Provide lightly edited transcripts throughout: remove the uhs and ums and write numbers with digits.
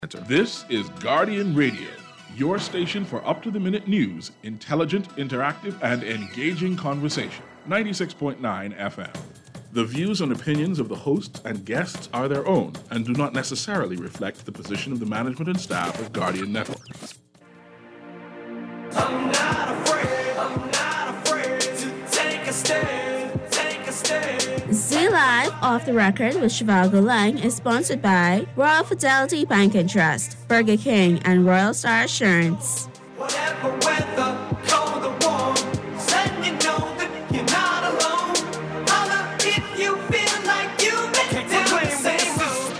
This is Guardian Radio, your station for up-to-the-minute news, intelligent, interactive, and engaging conversation. 96.9 FM. The views and opinions of the hosts and guests are their own and do not necessarily reflect the position of the management and staff of Guardian Network. I'm not afraid to take a stand, Z Live Off the Record with Shivago Lang is sponsored by Royal Fidelity Bank and Trust, Burger King, and Royal Star Assurance. Whatever weather, cold or warm, letting you know that you're not alone. Holla if you feel like you've been down the same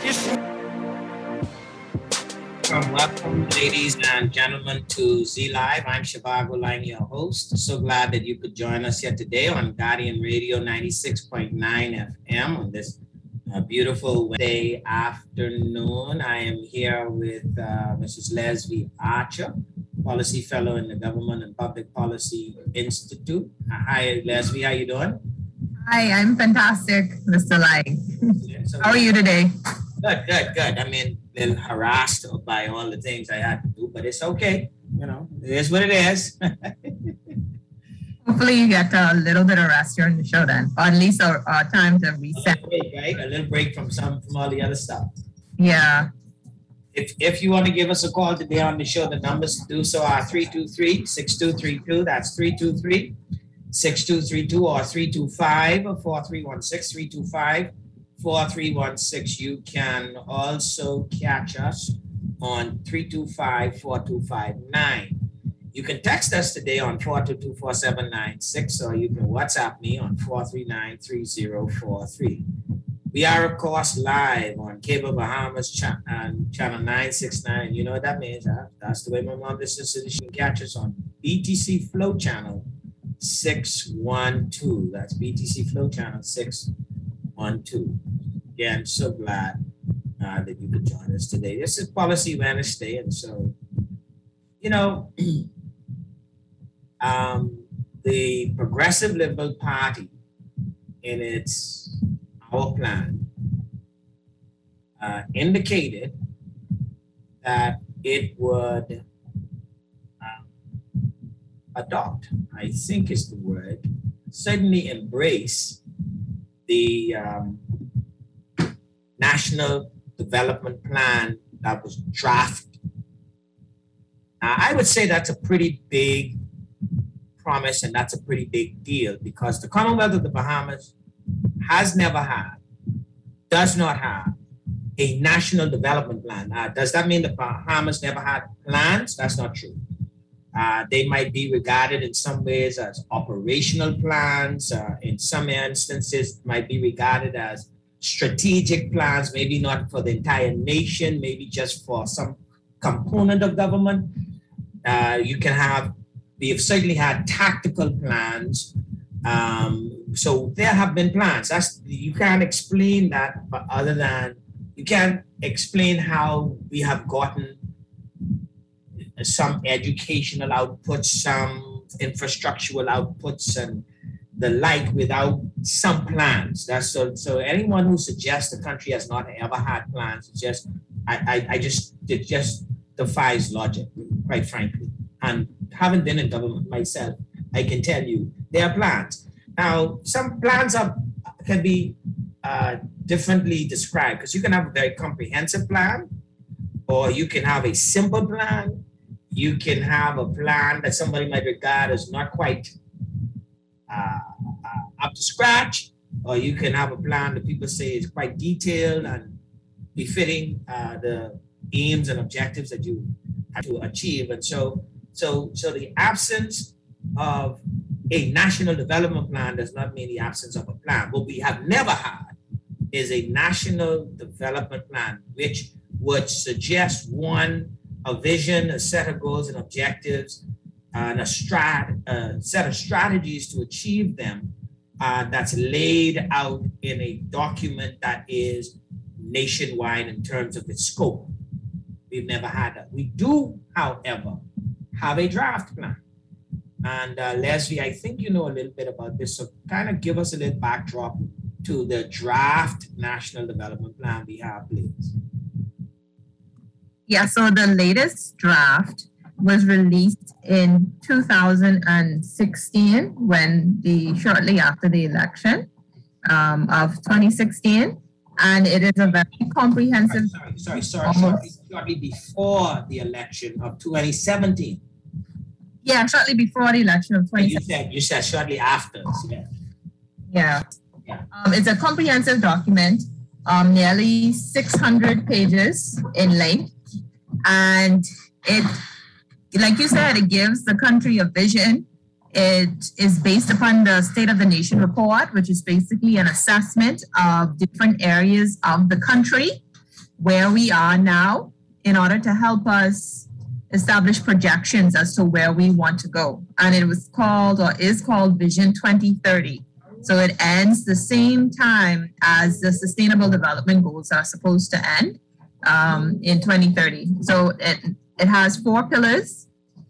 road. Welcome, ladies and gentlemen, to Z Live. I'm Shivago Lang, your host. So glad that you could join us here today on Guardian Radio 96.9 FM on this beautiful Wednesday afternoon. I am here with Mrs. Leslie Archer, Policy Fellow in the Government and Public Policy Institute. Hi, Leslie. How you doing? Hi, I'm fantastic, Mr. Lang. How are you today? Good. I mean, a little harassed by all the things I had to do, but it's okay. You know, it is what it is. Hopefully you get a little bit of rest during the show then, or at least our time to reset. A little break, right? A little break from all the other stuff. Yeah. If you want to give us a call today on the show, the numbers to do so are 323-6232. That's 323-6232 or 325-4316, 325-4316. You can also catch us on 325-4259. You can text us today on 422-4796, or you can WhatsApp me on 439-3043. We are, of course, live on Cable Bahamas channel 969. And you know what that means, huh? That's the way my mom listens to the show. You can catch us on BTC Flow Channel 612. That's BTC Flow Channel 612. Again, so glad that you could join us today. This is Policy Wednesday, and so, you know, the Progressive Liberal Party in its Our Plan indicated that it would adopt, I think is the word, certainly embrace the National Development Plan that was drafted. Now, I would say that's a pretty big promise, and that's a pretty big deal, because the Commonwealth of the Bahamas has never had, does not have a national development plan. Does that mean the Bahamas never had plans? That's not true. They might be regarded in some ways as operational plans. In some instances, might be regarded as strategic plans, maybe not for the entire nation, maybe just for some component of government. We have certainly had tactical plans. So there have been plans. You can't explain that, but other than you can't explain how we have gotten some educational outputs, some infrastructural outputs, and the like without some plans. That's so anyone who suggests the country has not ever had plans, it just defies logic, quite frankly. And having been in government myself, I can tell you there are plans. Now, some plans can be differently described, because you can have a very comprehensive plan, or you can have a simple plan. You can have a plan that somebody might regard as not quite up to scratch, or you can have a plan that people say is quite detailed and befitting the aims and objectives that you have to achieve. And so the absence of a national development plan does not mean the absence of a plan. What we have never had is a national development plan, which would suggest a vision, a set of goals and objectives, and a set of strategies to achieve them, that's laid out in a document that is nationwide in terms of its scope. We've never had that. We do, however, have a draft plan. And Leslie, I think you know a little bit about this, so kind of give us a little backdrop to the draft National Development Plan we have, please. Yeah, so the latest draft was released in 2016 shortly after the election of 2016. And it is a very comprehensive. Sorry. Shortly before the election of 2017. Yeah, shortly before the election of 2017. You said shortly after. Yeah. It's a comprehensive document, nearly 600 pages in length. And it, like you said, it gives the country a vision. It is based upon the State of the Nation report, which is basically an assessment of different areas of the country where we are now in order to help us establish projections as to where we want to go. And it was called, or is called, Vision 2030. So it ends the same time as the Sustainable Development Goals are supposed to end in 2030. So it has 4 pillars: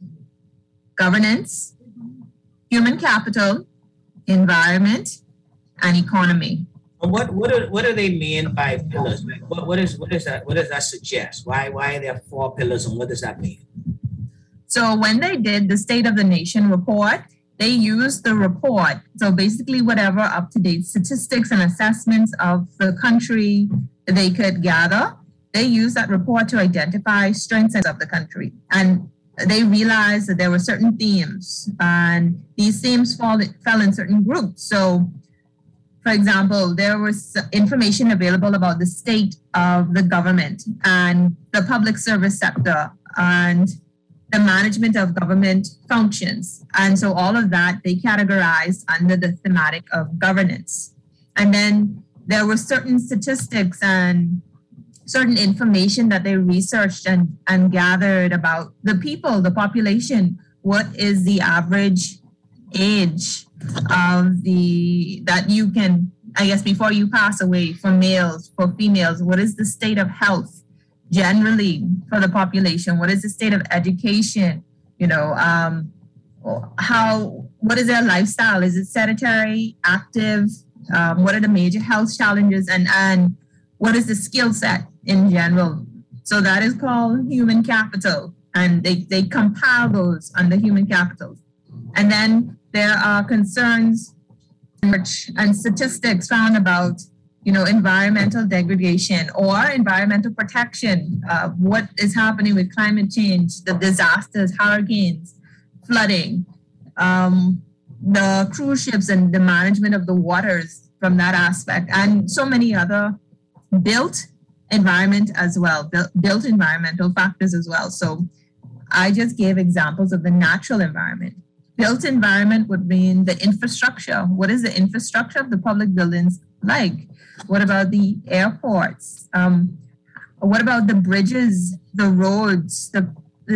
governance, human capital, environment, and economy. What do they mean by pillars? What does that suggest? Why are there 4 pillars, and what does that mean? So when they did the State of the Nation report, they used the report. So basically whatever up-to-date statistics and assessments of the country they could gather, they used that report to identify strengths of the country. And they realized that there were certain themes, and these themes fell in certain groups. So, for example, there was information available about the state of the government and the public service sector and the management of government functions. And so all of that they categorized under the thematic of governance. And then there were certain statistics and certain information that they researched and gathered about the people, the population. What is the average age of that you can, I guess, before you pass away, for males, for females? What is the state of health generally for the population? What is the state of education? What is their lifestyle? Is it sedentary, active? What are the major health challenges? And what is the skill set in general? So that is called human capital. And they compile those under human capital. And then there are concerns and statistics found about, environmental degradation or environmental protection. What is happening with climate change, the disasters, hurricanes, flooding, the cruise ships and the management of the waters from that aspect, and so many other built environment as well, built environmental factors as well. So I just gave examples of the natural environment. Built environment would mean the infrastructure. What is the infrastructure of the public buildings like? What about the airports? What about the bridges, the roads, the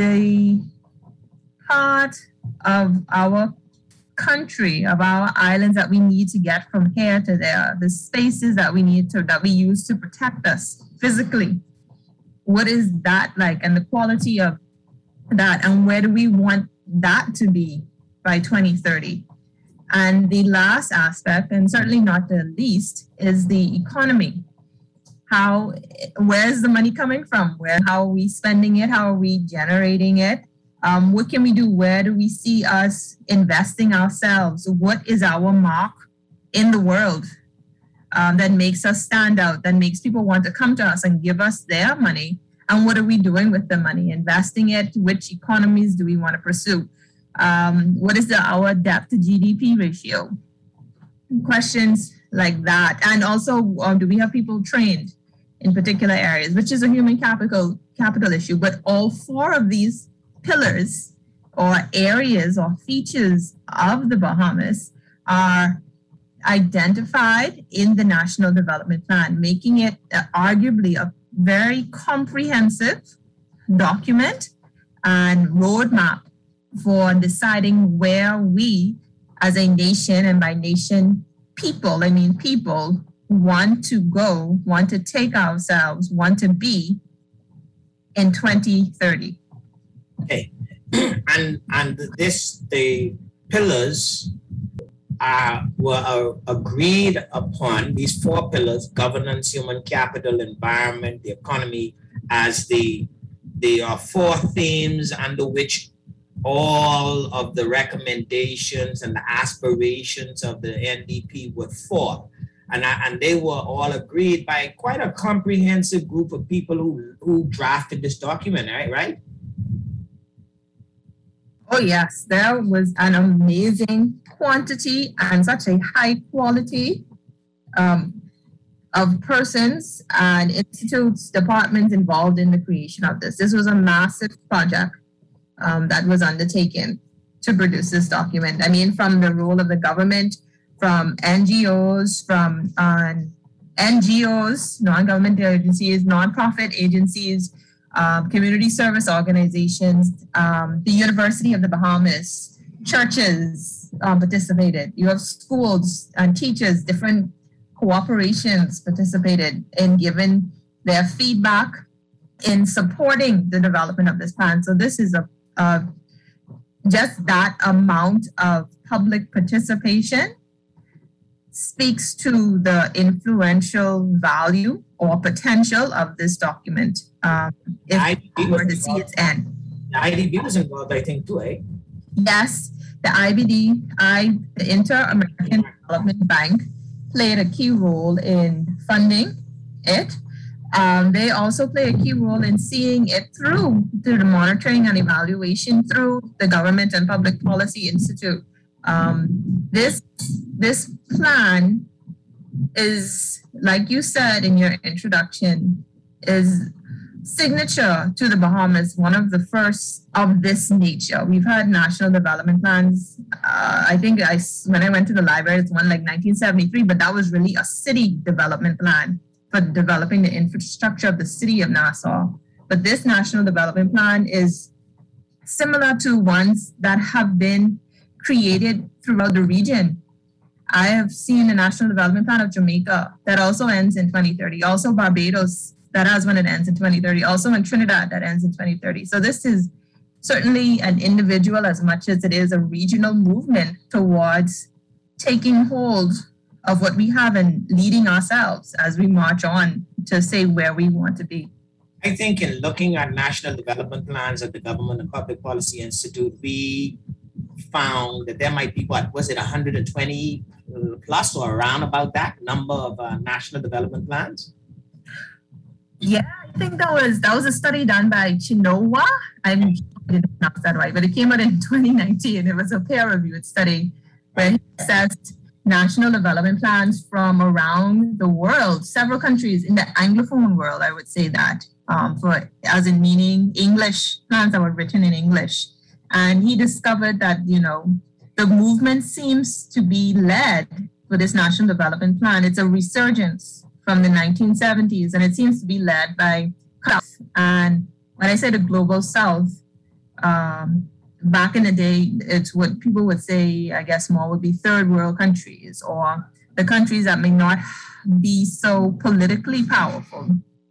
part of our country, of our islands that we need to get from here to there, the spaces that we use to protect us physically? What is that like, and the quality of that, and where do we want that to be by 2030? And the last aspect, and certainly not the least, is the economy. Where's the money coming from? How are we spending it? How are we generating it? What can we do? Where do we see us investing ourselves? What is our mark in the world that makes us stand out, that makes people want to come to us and give us their money? And what are we doing with the money? Investing it? Which economies do we want to pursue? What is our debt to GDP ratio? Questions like that. And also, do we have people trained in particular areas, which is a human capital issue? But all 4 of these pillars or areas or features of the Bahamas are identified in the National Development Plan, making it arguably a very comprehensive document and roadmap for deciding where we as a nation, and by nation, people, I mean people, want to go, want to take ourselves, want to be in 2030. Okay. And the pillars were agreed upon, these 4 pillars: governance, human capital, environment, the economy, as the There are 4 themes under which all of the recommendations and the aspirations of the NDP would fall. And they were all agreed by quite a comprehensive group of people who drafted this document, right? Oh, yes, there was an amazing quantity and such a high quality of persons and institutes, departments involved in the creation of this. This was a massive project that was undertaken to produce this document. I mean, from the role of the government, from NGOs, from NGOs, non-government agencies, non-profit agencies, community service organizations, the University of the Bahamas, churches participated. You have schools and teachers, different cooperations participated in giving their feedback in supporting the development of this plan. So this is just that amount of public participation speaks to the influential value or potential of this document. If we were to see its end. The IDB was involved, I think, too, eh? Yes, the IBD, the Inter-American Development Bank, played a key role in funding it. They also play a key role in seeing it through the monitoring and evaluation through the Government and Public Policy Institute. This plan is, like you said in your introduction, is signature to the Bahamas, one of the first of this nature. We've had national development plans. I think when I went to the library, it's one like 1973, but that was really a city development plan for developing the infrastructure of the city of Nassau. But this national development plan is similar to ones that have been created throughout the region. I have seen the National Development Plan of Jamaica that also ends in 2030. Also Barbados, that has when it ends in 2030. Also in Trinidad, that ends in 2030. So this is certainly an individual as much as it is a regional movement towards taking hold of what we have and leading ourselves as we march on to say where we want to be. I think in looking at national development plans at the Government and Public Policy Institute, we found that there might be, 120 plus or around about that number of national development plans? Yeah, I think that was a study done by Chinowa. I didn't pronounce that right, but it came out in 2019. It was a peer-reviewed study where he assessed national development plans from around the world, several countries in the Anglophone world, I would say that, as in meaning English, plans that were written in English. And he discovered that, the movement seems to be led for this national development plan. It's a resurgence from the 1970s, and it seems to be led by South. And when I say the global South, back in the day, it's what people would say, I guess more would be third world countries, or the countries that may not be so politically powerful.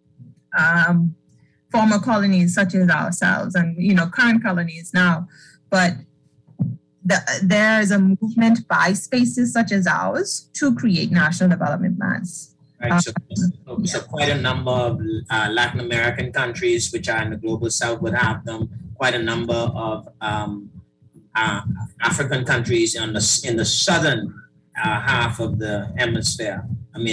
Former colonies such as ourselves and, current colonies now. But there is a movement by spaces such as ours to create national development plans. Right. So quite a number of Latin American countries, which are in the global South, would have them. Quite a number of African countries in the southern half of the hemisphere.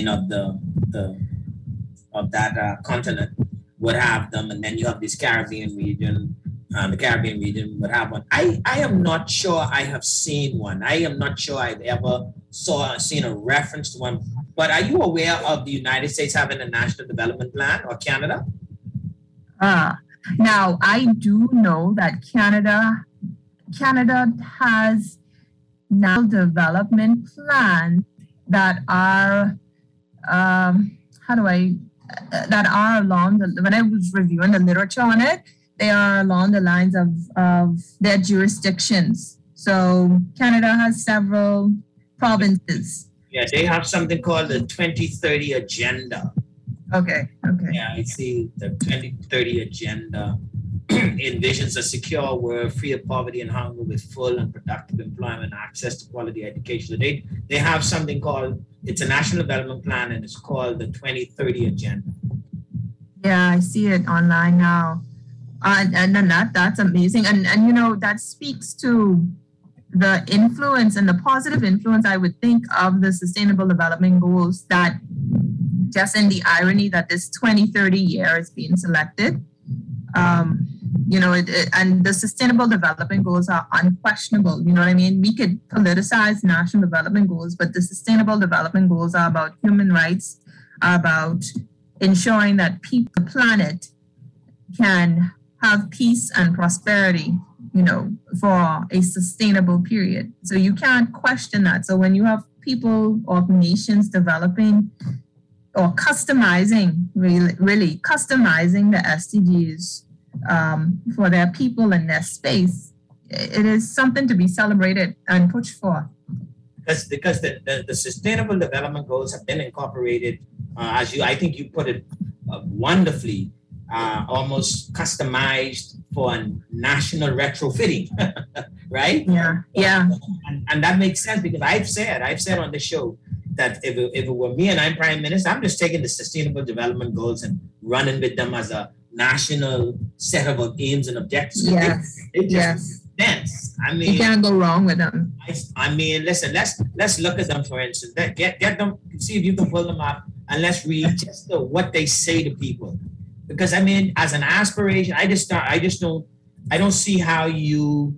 Of that continent would have them, and then you have this Caribbean region. The Caribbean region would have one. I am not sure I have seen one. I am not sure I've ever seen a reference to one. But are you aware of the United States having a national development plan, or Canada? Now, I do know that Canada has national development plans that are, that are along when I was reviewing the literature on it, they are along the lines of their jurisdictions. So Canada has several provinces. Yeah, they have something called the 2030 Agenda. Okay. Yeah, I see the 2030 Agenda envisions a secure world free of poverty and hunger with full and productive employment, access to quality education. So they have something called, it's a national development plan, and it's called the 2030 Agenda. Yeah, I see it online now. And that's amazing. And that speaks to the influence and the positive influence, I would think, of the Sustainable Development Goals, that just in the irony that this 2030 year is being selected. And the Sustainable Development Goals are unquestionable. You know what I mean? We could politicize national development goals, but the Sustainable Development Goals are about human rights, are about ensuring that people, the planet, can have peace and prosperity, for a sustainable period. So you can't question that. So when you have people or nations developing or customizing, really customizing the SDGs for their people and their space, it is something to be celebrated and pushed for. Because the Sustainable Development Goals have been incorporated, I think you put it wonderfully, almost customized for a national retrofitting, right? Yeah. And that makes sense, because I've said on the show that if it were me and I'm Prime Minister, I'm just taking the Sustainable Development Goals and running with them as a national set of aims and objectives. Yes. It just makes sense. I mean, you can't go wrong with them. I mean, listen, let's look at them, for instance. Get them, see if you can pull them up, and let's read just what they say to people. Because I mean, as an aspiration, I don't see how you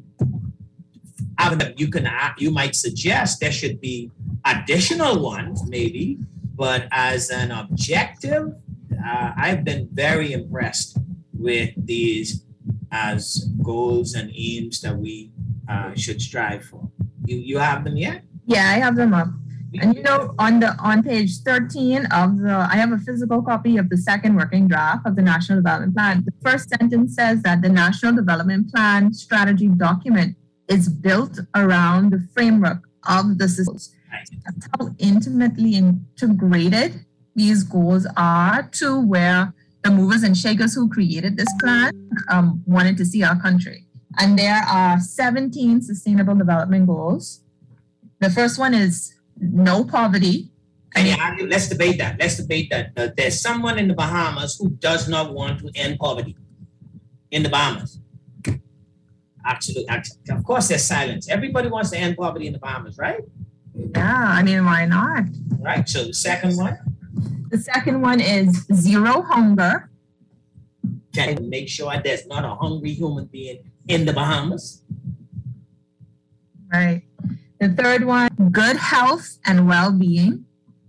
might suggest there should be additional ones, maybe, but as an objective, I've been very impressed with these as goals and aims that we should strive for. You have them yet? Yeah, I have them up. And on page 13 I have a physical copy of the second working draft of the National Development Plan. The first sentence says that the National Development Plan strategy document is built around the framework of the systems. That's how intimately integrated these goals are to where the movers and shakers who created this plan wanted to see our country. And there are 17 sustainable development goals. The first one is no poverty. Let's debate that. There's someone in the Bahamas who does not want to end poverty in the Bahamas. Absolutely. Of course, there's silence. Everybody wants to end poverty in the Bahamas, right? Yeah, I mean, why not? Right. So the second one? The second one is zero hunger. Can you make sure there's not a hungry human being in the Bahamas? Right. The third one, good health and well-being,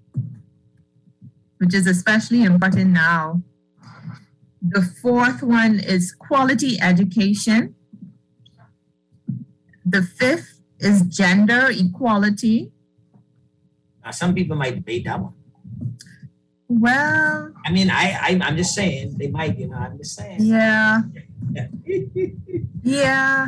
which is especially important now. The fourth one is quality education. The fifth is gender equality. Some people might debate that one. Well, I mean, I'm just saying they might, I'm just saying. Yeah. Yeah.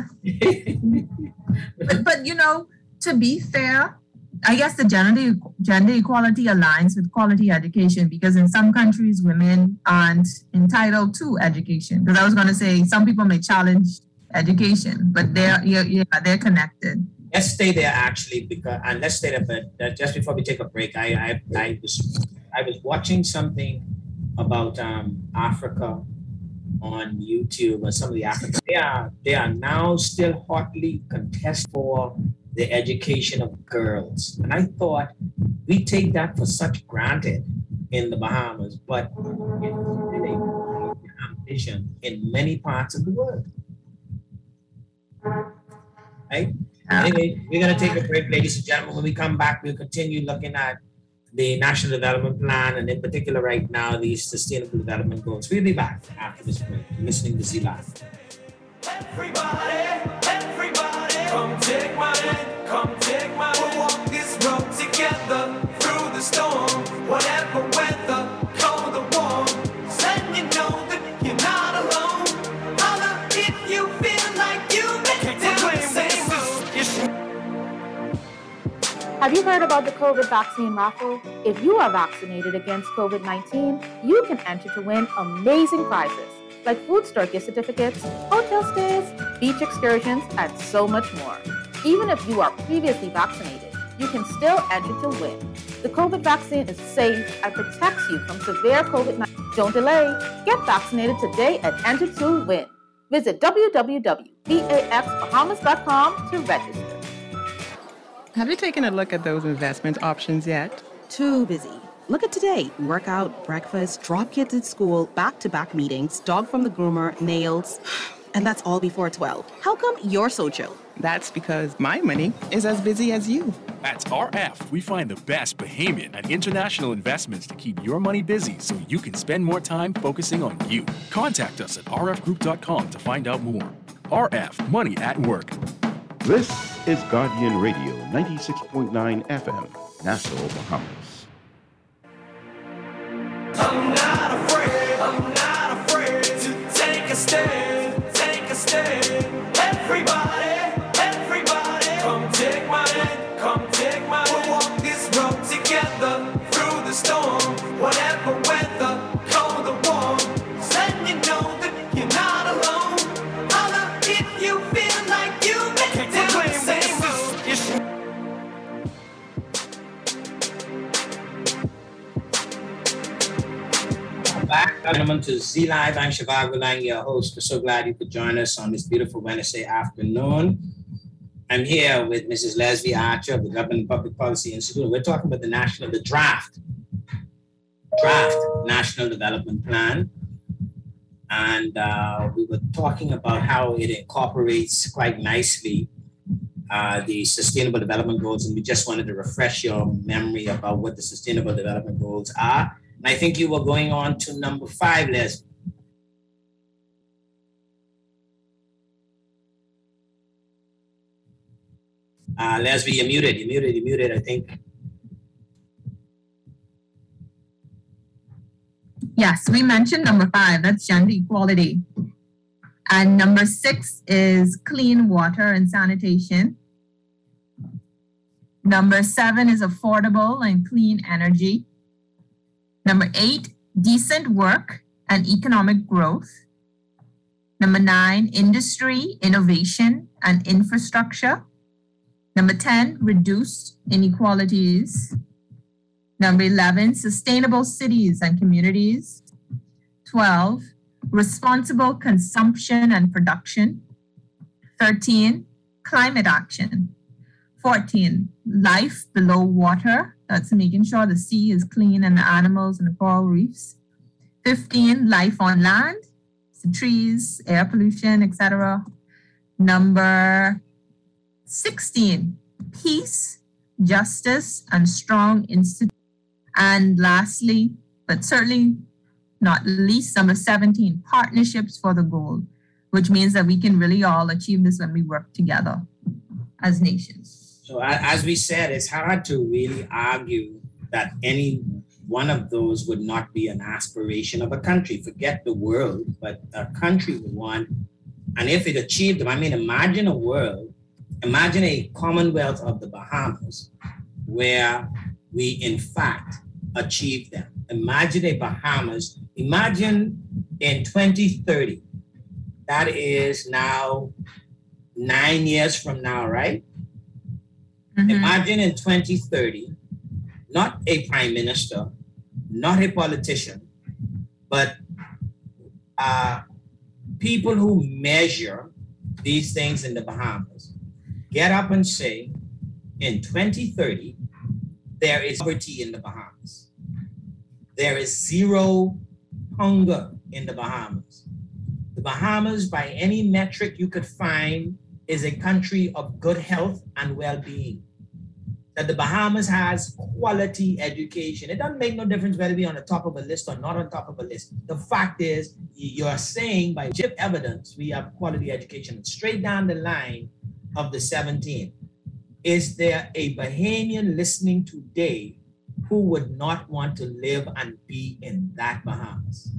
but to be fair, I guess the gender equality aligns with quality education, because in some countries, women aren't entitled to education. Because I was going to say some people may challenge education, but they're connected. Let's stay there, actually, but just before we take a break, I was watching something about Africa on YouTube, or some of the Africans. They are now still hotly contested for the education of girls. And I thought we take that for such granted in the Bahamas, but it's really a ambition in many parts of the world. Right? Anyway, we're going to take a break, ladies and gentlemen. When we come back, we'll continue looking at the National Development Plan, and in particular right now, the Sustainable Development Goals. We'll be back after this break. You're listening to Z Live. Everybody, come take my hand, come take my hand. We'll walk this road together through the storm, whatever weather, cold or warm. Then you know that you're not alone. Holla if you feel like you make the same move. Have you heard about the COVID vaccine raffle? If you are vaccinated against COVID-19, you can enter to win amazing prizes like food store gift certificates, hotel stays, beach excursions, and so much more. Even if you are previously vaccinated, you can still enter to win. The COVID vaccine is safe and protects you from severe COVID-19. Don't delay. Get vaccinated today and enter to win. Visit www.eaxbahamas.com to register. Have you taken a look at those investment options yet? Too busy. Look at today. Workout, breakfast, drop kids at school, back-to-back meetings, dog from the groomer, nails. And that's all before 12. How come you're so chill? That's because my money is as busy as you. At RF, we find the best Bahamian and international investments to keep your money busy so you can spend more time focusing on you. Contact us at rfgroup.com to find out more. RF, Money at Work. This is Guardian Radio, 96.9 FM, Nassau, Bahamas. I'm not afraid to take a stand, take a stand. Everybody, come take my hand, come take my hand. We'll walk this road together through the storm, whatever weather, cold or warm. Just letting you know that you're not alone. Holla if you feel like you've been down the same road. Back, gentlemen, to Z Live. I'm Shivago Lang, your host. We're so glad you could join us on this beautiful Wednesday afternoon. I'm here with Mrs. Leslie Archer of the Government Public Policy Institute. We're talking about the draft National Development Plan. And we were talking about how it incorporates quite nicely the Sustainable Development Goals. And we just wanted to refresh your memory about what the Sustainable Development Goals are. And I think you were going on to number 5, Leslie. Leslie, you're muted, I think. Yes, we mentioned number 5, that's gender equality. And number 6 is clean water and sanitation. Number 7 is affordable and clean energy. Number 8, decent work and economic growth. Number 9, industry, innovation, and infrastructure. Number 10, reduced inequalities. Number 11, sustainable cities and communities. 12, responsible consumption and production. 13, climate action. 14, life below water. That's making sure the sea is clean and the animals and the coral reefs. 15, life on land, so trees, air pollution, etc. Number 16, peace, justice, and strong institutions. And lastly, but certainly not least, number 17, partnerships for the goal, which means that we can really all achieve this when we work together as nations. So as we said, it's hard to really argue that any one of those would not be an aspiration of a country. Forget the world, but a country would want. And if it achieved them, I mean, imagine a Commonwealth of the Bahamas where we in fact achieve them. Imagine in 2030, that is now 9 years from now, right? Mm-hmm. Imagine in 2030, not a prime minister, not a politician, but people who measure these things in the Bahamas get up and say, in 2030, there is poverty in the Bahamas. There is zero hunger in the Bahamas. The Bahamas, by any metric you could find, is a country of good health and well-being. That the Bahamas has quality education. It doesn't make no difference whether we're on the top of a list or not on top of a list. The fact is, you're saying by chip evidence, we have quality education. Straight down the line of the 17. Is there a Bahamian listening today who would not want to live and be in that Bahamas?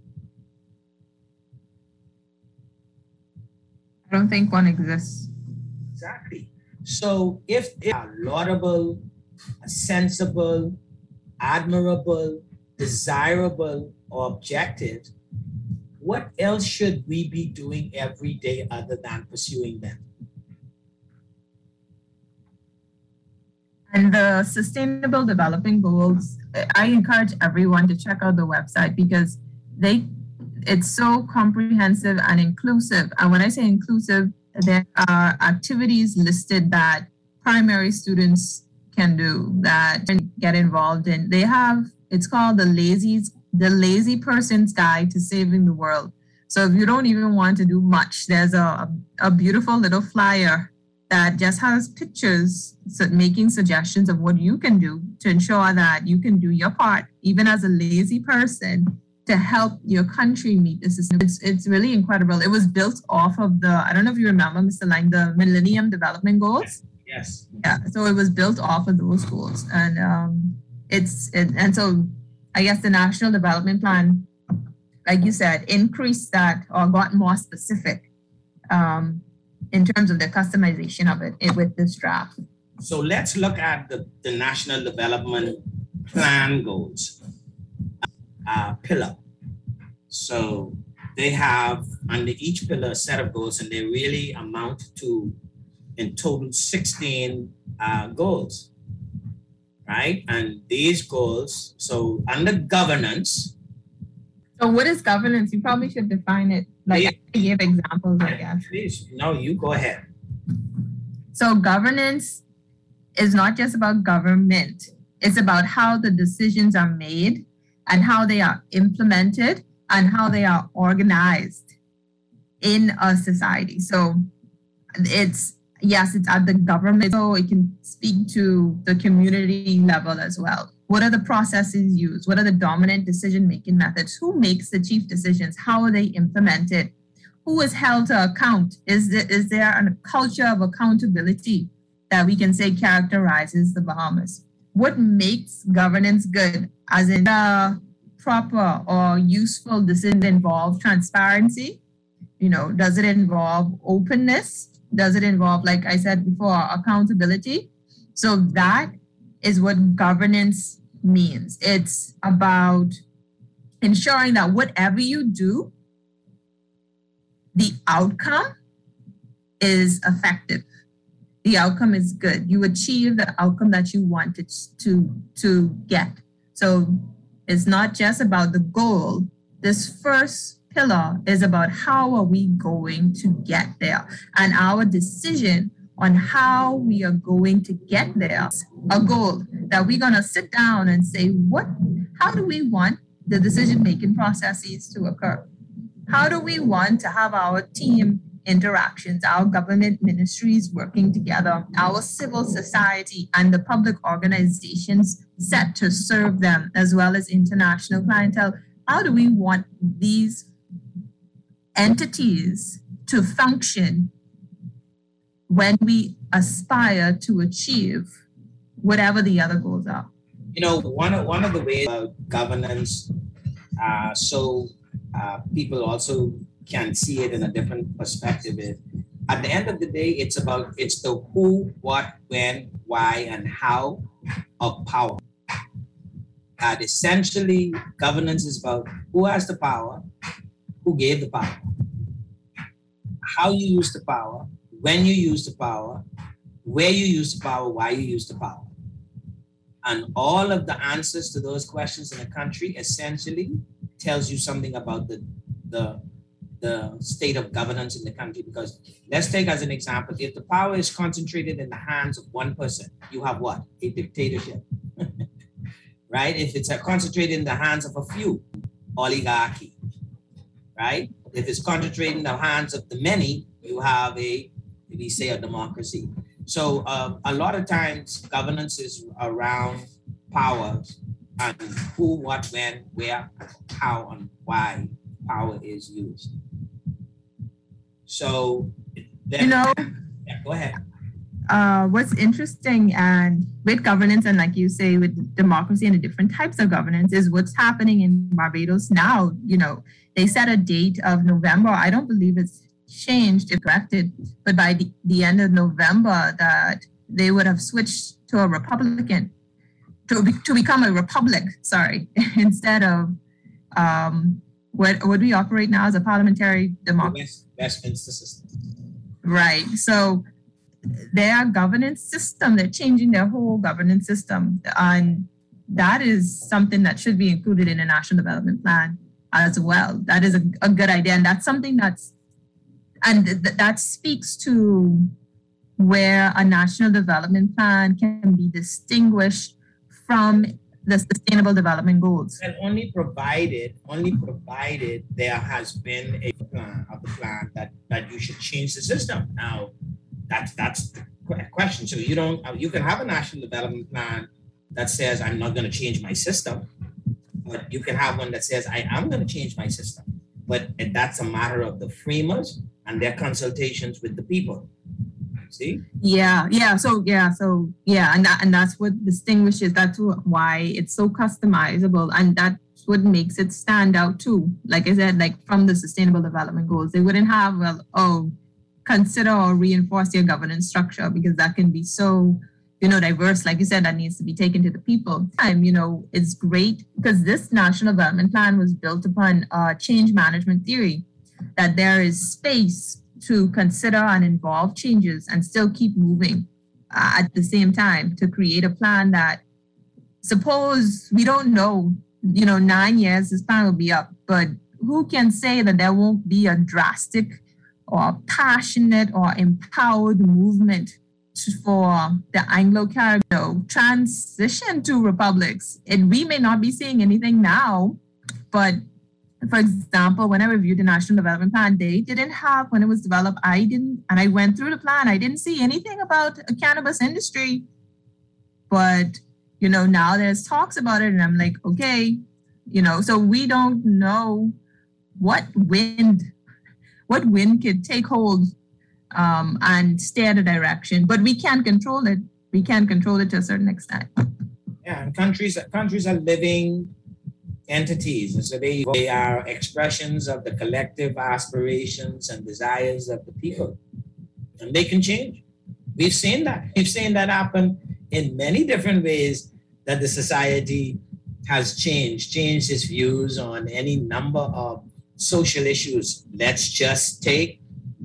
I don't think one exists. Exactly. So if it's laudable, sensible, admirable, desirable, or objective, what else should we be doing every day other than pursuing them? And the Sustainable Development Goals, I encourage everyone to check out the website because it's so comprehensive and inclusive. And when I say inclusive, there are activities listed that primary students can do, that can get involved in. They have, it's called the Lazy Person's Guide to Saving the World. So if you don't even want to do much, there's a beautiful little flyer that just has pictures making suggestions of what you can do to ensure that you can do your part, even as a lazy person, to help your country meet the system. It's really incredible. It was built off of I don't know if you remember, Mr. Lang, the Millennium Development Goals. Yes. Yeah, so it was built off of those goals. And and so I guess the National Development Plan, like you said, increased that or got more specific in terms of the customization of it with this draft. So let's look at the National Development Plan goals pillar. So they have under each pillar a set of goals, and they really amount to, in total, 16 goals, right? And these goals, so under governance. So what is governance? You probably should define it. Like, I give examples, I guess. Please, no, you go ahead. So governance is not just about government. It's about how the decisions are made and how they are implemented and how they are organized in a society. So it's at the government, so it can speak to the community level as well. What are the processes used? What are the dominant decision-making methods? Who makes the chief decisions? How are they implemented? Who is held to account? Is there a culture of accountability that we can say characterizes the Bahamas? What makes governance good? As in proper or useful decision involve transparency? Does it involve openness? Does it involve, like I said before, accountability? So that is what governance means. It's about ensuring that whatever you do, the outcome is effective. The outcome is good. You achieve the outcome that you wanted to get. So it's not just about the goal. This first pillar is about how are we going to get there, and our decision on how we are going to get there. A goal that we're going to sit down and say, how do we want the decision-making processes to occur? How do we want to have our team interactions, our government ministries working together, our civil society and the public organizations set to serve them, as well as international clientele? How do we want these entities to function when we aspire to achieve whatever the other goals are? One of the ways governance, people also can see it in a different perspective is, at the end of the day, it's the who, what, when, why, and how of power. And essentially, governance is about who has the power, who gave the power, how you use the power, when you use the power, where you use the power, why you use the power. And all of the answers to those questions in the country essentially tells you something about the state of governance in the country. Because let's take as an example, if the power is concentrated in the hands of one person, you have what? A dictatorship, right? If it's concentrated in the hands of a few, oligarchy, right? If it's concentrated in the hands of the many, you have a democracy. So a lot of times governance is around power and who, what, when, where, how, and why power is used. So then, go ahead. What's interesting and with governance, and like you say, with democracy and the different types of governance, is what's happening in Barbados now. They set a date of November. I don't believe it's changed, if corrected, but by the end of November, that they would have switched to a Republican, to become a republic, instead of what we operate now as a parliamentary democracy. Westminster system. Right. So their governance system, they're changing their whole governance system. And that is something that should be included in the National Development Plan. as well. That is a good idea. And that's something that speaks to where a national development plan can be distinguished from the Sustainable Development Goals. And only provided there has been a plan that you should change the system. Now, that's the question. So you can have a national development plan that says I'm not going to change my system, but you can have one that says I am going to change my system. But that's a matter of the framers and their consultations with the people. See? And that's what distinguishes. That's why it's so customizable, and that's what makes it stand out too. Like I said, like from the Sustainable Development Goals, they wouldn't have consider or reinforce your governance structure, because that can be so diverse. Like you said, that needs to be taken to the people. It's great because this National Development Plan was built upon change management theory, that there is space to consider and involve changes and still keep moving at the same time to create a plan that, suppose we don't know, 9 years this plan will be up, but who can say that there won't be a drastic or passionate or empowered movement for the Anglo-Caribbean transition to republics? And we may not be seeing anything now, but for example, when I reviewed the National Development Plan, they didn't have, when it was developed, and I went through the plan, I didn't see anything about a cannabis industry. But, now there's talks about it, and I'm like, okay, so we don't know what wind could take hold and steer the direction, but we can control it. We can control it to a certain extent. Yeah, and countries are living entities, and so they are expressions of the collective aspirations and desires of the people, and they can change. We've seen that happen in many different ways, that the society has changed its views on any number of social issues. Let's just take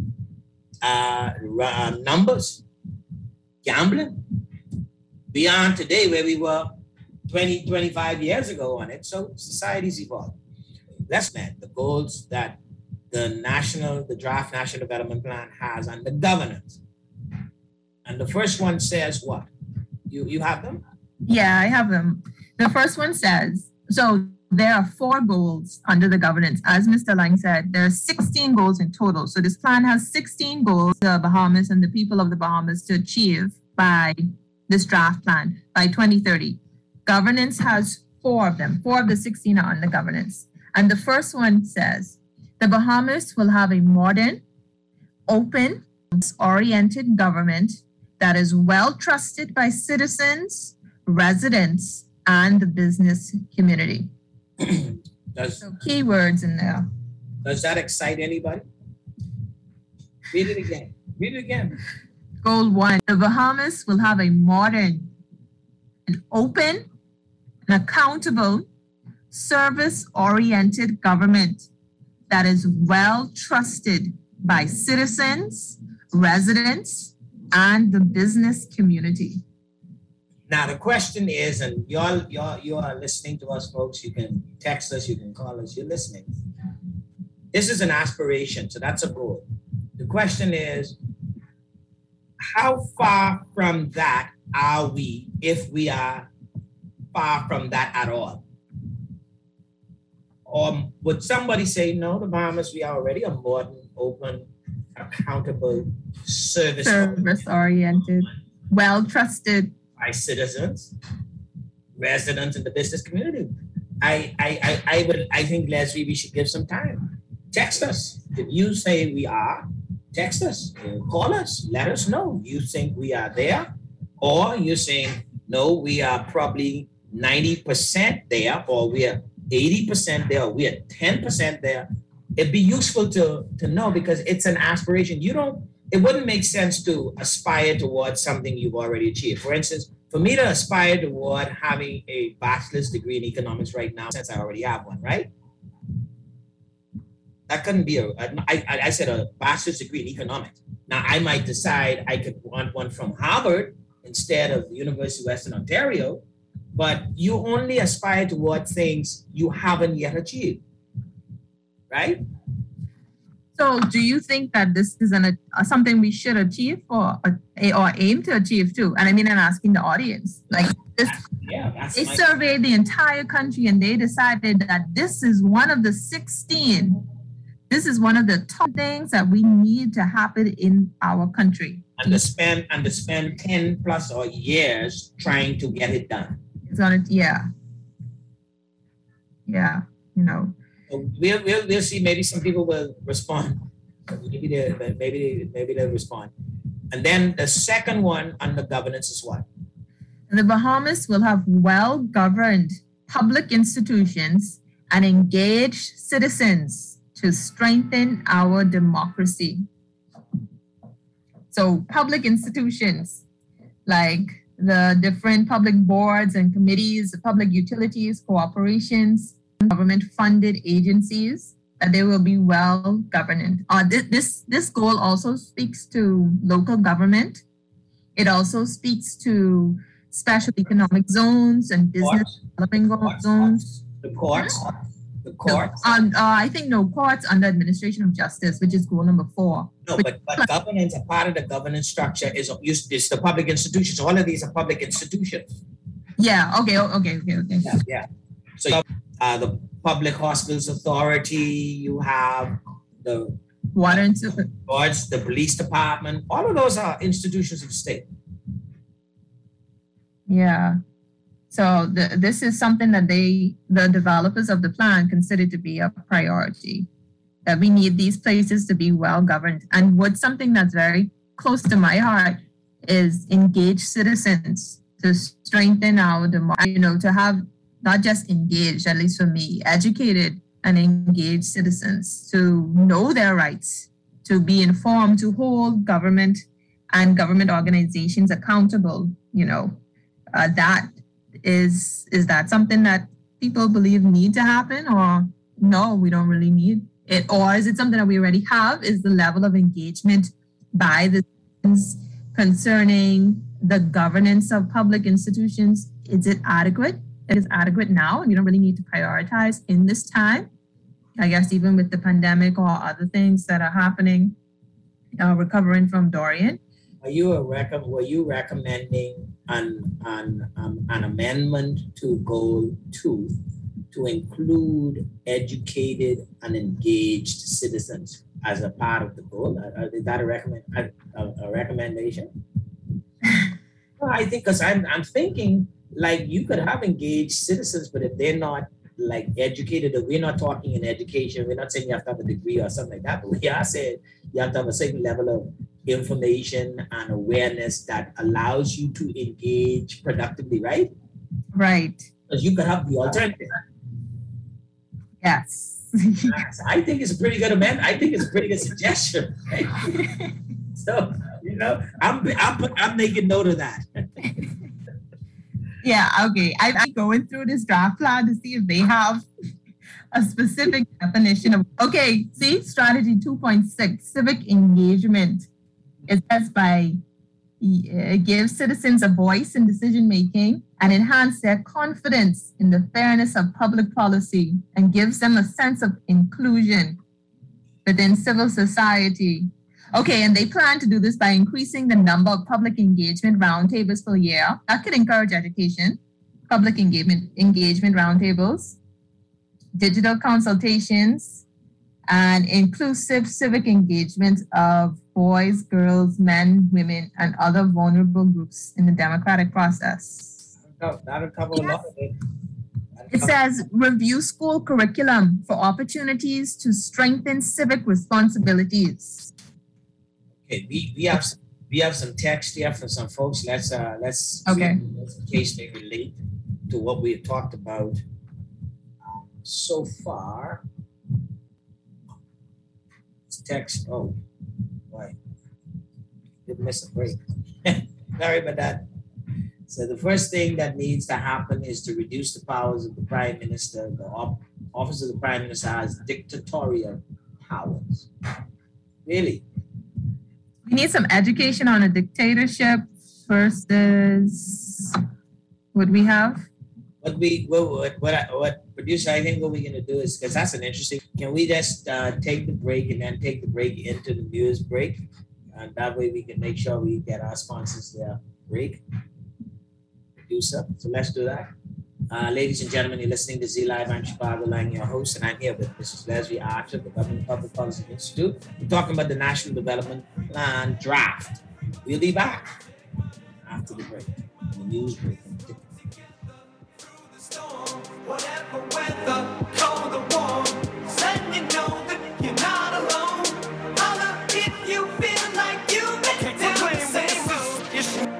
numbers. Gambling. We aren't today where we were 20, 25 years ago on it. So society's evolved. Let's met the goals that the draft National Development Plan has on the governance. And the first one says what? You have them? Yeah, I have them. The first one says, so there are 4 goals under the governance. As Mr. Lang said, there are 16 goals in total. So this plan has 16 goals the Bahamas and the people of the Bahamas to achieve by this draft plan by 2030. Governance has 4 of them. 4 of the 16 are on the governance. And the first one says, the Bahamas will have a modern, open, oriented government that is well trusted by citizens, residents, and the business community. So keywords in there. Does that excite anybody? Read it again. Goal 1, the Bahamas will have a modern, an open, and accountable, service-oriented government that is well trusted by citizens, residents, and the business community. Now the question is, and you are listening to us, folks. You can text us, you can call us. You're listening. This is an aspiration, so that's a goal. The question is, how far from that are we, if we are far from that at all? Or would somebody say, no, the Bahamas, we are already a modern, open, accountable, service-oriented, well-trusted by citizens, residents in the business community? I think, Leslie, we should give some time. Text us. If you say we are, text us, call us, let us know. You think we are there, or you're saying, no, we are probably 90% there, or we are 80% there, or we are 10% there. It'd be useful to know, because it's an aspiration. It wouldn't make sense to aspire towards something you've already achieved. For instance, for me to aspire toward having a bachelor's degree in economics right now, since I already have one, right? That couldn't be I said a bachelor's degree in economics. Now I might decide I could want one from Harvard instead of the University of Western Ontario, but you only aspire toward things you haven't yet achieved. right? So do you think that this is something we should achieve or aim to achieve too? And I mean, I'm asking the audience, like this, they surveyed the entire country and they decided that this is one of the 16. This is one of the top things that we need to happen in our country. And to spend 10 plus or years trying to get it done. It's on it, yeah. Yeah, you know. We'll see. Maybe some people will respond. Maybe they'll respond. And then the second one under governance is what? The Bahamas will have well-governed public institutions and engaged citizens to strengthen our democracy. So public institutions like the different public boards and committees, the public utilities, corporations, government-funded agencies, that they will be well governed. This goal also speaks to local government. It also speaks to special economic zones and business development zones. The courts. I think courts under administration of justice, which is goal number 4. No, but governance, a part of the governance structure is the public institutions. All of these are public institutions. Yeah. Okay. Yeah. So the Public Hospitals Authority, you have the water and boards, the police department. All of those are institutions of the state. Yeah. So this is something that the developers of the plan consider to be a priority, that we need these places to be well governed. And what's something that's very close to my heart is engaged citizens to strengthen our democracy, to have not just engaged, at least for me, educated and engaged citizens to know their rights, to be informed, to hold government and government organizations accountable. Is that something that people believe need to happen, or no, we don't really need it? Or is it something that we already have? Is the level of engagement by the citizens concerning the governance of public institutions, is it adequate? It is adequate now, and we don't really need to prioritize in this time. I guess even with the pandemic or other things that are happening, recovering from Dorian. Were you recommending an amendment to Goal 2 to include educated and engaged citizens as a part of the goal? Is that a recommendation? Well, I think because I'm thinking like you could have engaged citizens, but if they're not like educated, or we're not talking in education, we're not saying you have to have a degree or something like that, but we are saying you have to have a certain level of information and awareness that allows you to engage productively, right? Right. Because you could have the alternative. Yes. I think it's a pretty good amendment. I think it's a pretty good suggestion. Right? So, I'm making note of that. Yeah, okay. I'm going through this draft plan to see if they have a specific definition of, okay, see, strategy 2.6, civic engagement. It says it gives citizens a voice in decision-making and enhance their confidence in the fairness of public policy and gives them a sense of inclusion within civil society. Okay, and they plan to do this by increasing the number of public engagement roundtables per year. That could encourage education, public engagement roundtables, digital consultations, and inclusive civic engagement of boys, girls, men, women, and other vulnerable groups in the democratic process. That'll cover a lot of it. It says review school curriculum for opportunities to strengthen civic responsibilities. Okay, we have some text here for some folks. Let's okay. In case they relate to what we have talked about so far. Text. Oh, right. Didn't miss a break. Sorry about that. So the first thing that needs to happen is to reduce the powers of the Prime Minister. The office of the Prime Minister has dictatorial powers. Really? We need some education on a dictatorship versus what we have. What producer, I think what we're gonna do is, because that's an interesting. Can we just take the break and then take the break into the news break, and that way we can make sure we get our sponsors their break. Producer, so let's do that. Ladies and gentlemen, you're listening to Z Live. I'm Shivago Lang, your host, and I'm here with Mrs. Leslie Archer, the Government Public Policy Institute. We're talking about the National Development Plan draft. We'll be back after the break, the news break. Whatever weather, cold or warm, letting you know that you're not alone. Holla if you feel like you make it down the same road.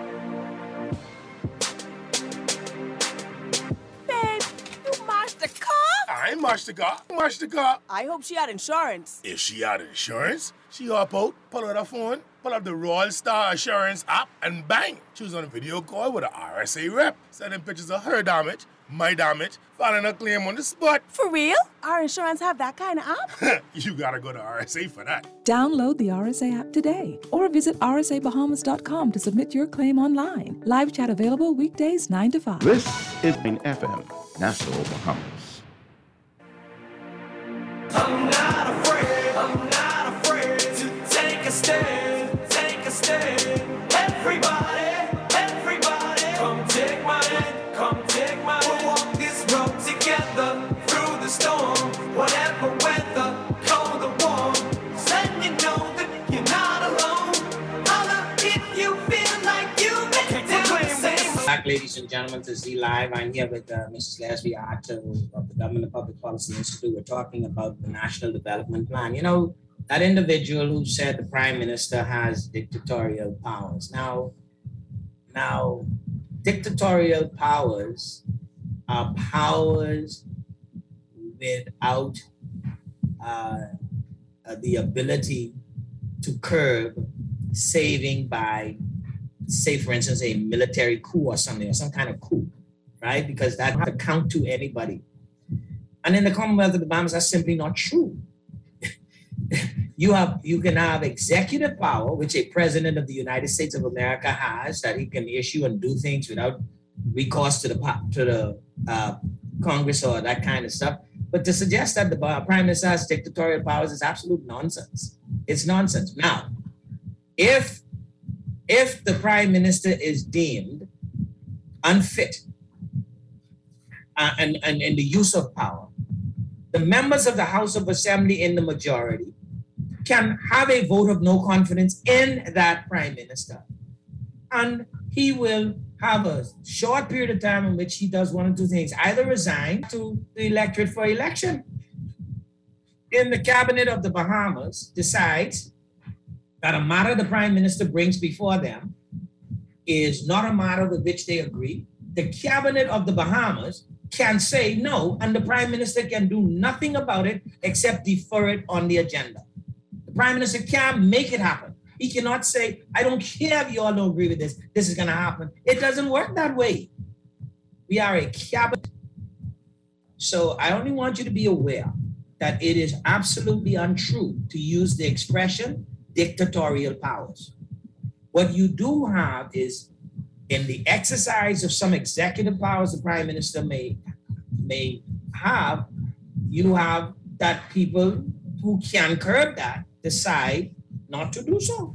Babe, you marched the car? I ain't marched the car. Marched the car. I hope she had insurance. If she had insurance, she hop out, pull out her phone, pull up the Royal Star Assurance app, and bang! She was on a video call with a RSA rep, sending pictures of her damage, my damage, filing a claim on the spot. For real? Our insurance have that kind of app? You gotta go to RSA for that. Download the RSA app today or visit rsabahamas.com to submit your claim online. Live chat available weekdays 9 to 5. This is FM, Nassau, Bahamas. I'm not afraid to take a stand, Everybody, come take my hand, We'll walk this road together through the storm, whatever weather, cold or warm. Letting you know that you're not alone. Holla if you feel like you make it down the same. Back, ladies and gentlemen, to Z Live. I'm here with Mrs. Leslie Archer of the Government Public Policy Institute. We're talking about the National Development Plan. You know, that individual who said the Prime Minister has dictatorial powers. Now, dictatorial powers are powers without the ability to curb saving by, say, for instance, a military coup or something, or some kind of coup, right? Because that doesn't count to anybody. And in the Commonwealth of the Bahamas, that's simply not true. You can have executive power, which a president of the United States of America has, that he can issue and do things without recourse to the Congress or that kind of stuff. But to suggest that the Prime Minister has dictatorial powers is absolute nonsense. It's nonsense. Now, if the Prime Minister is deemed unfit and in the use of power, the members of the House of Assembly in the majority can have a vote of no confidence in that Prime Minister. And he will have a short period of time in which he does one or two things, either resign to the electorate for election. In the cabinet of the Bahamas decides that a matter the Prime Minister brings before them is not a matter with which they agree. The cabinet of the Bahamas can say no, and the Prime Minister can do nothing about it except defer it on the agenda. The Prime Minister can't make it happen. He cannot say, I don't care if you all don't agree with this, this is gonna happen. It doesn't work that way. We are a cabinet. So I only want you to be aware that it is absolutely untrue to use the expression dictatorial powers. What you do have is, in the exercise of some executive powers the Prime Minister may have, you have that people who can curb that decide not to do so.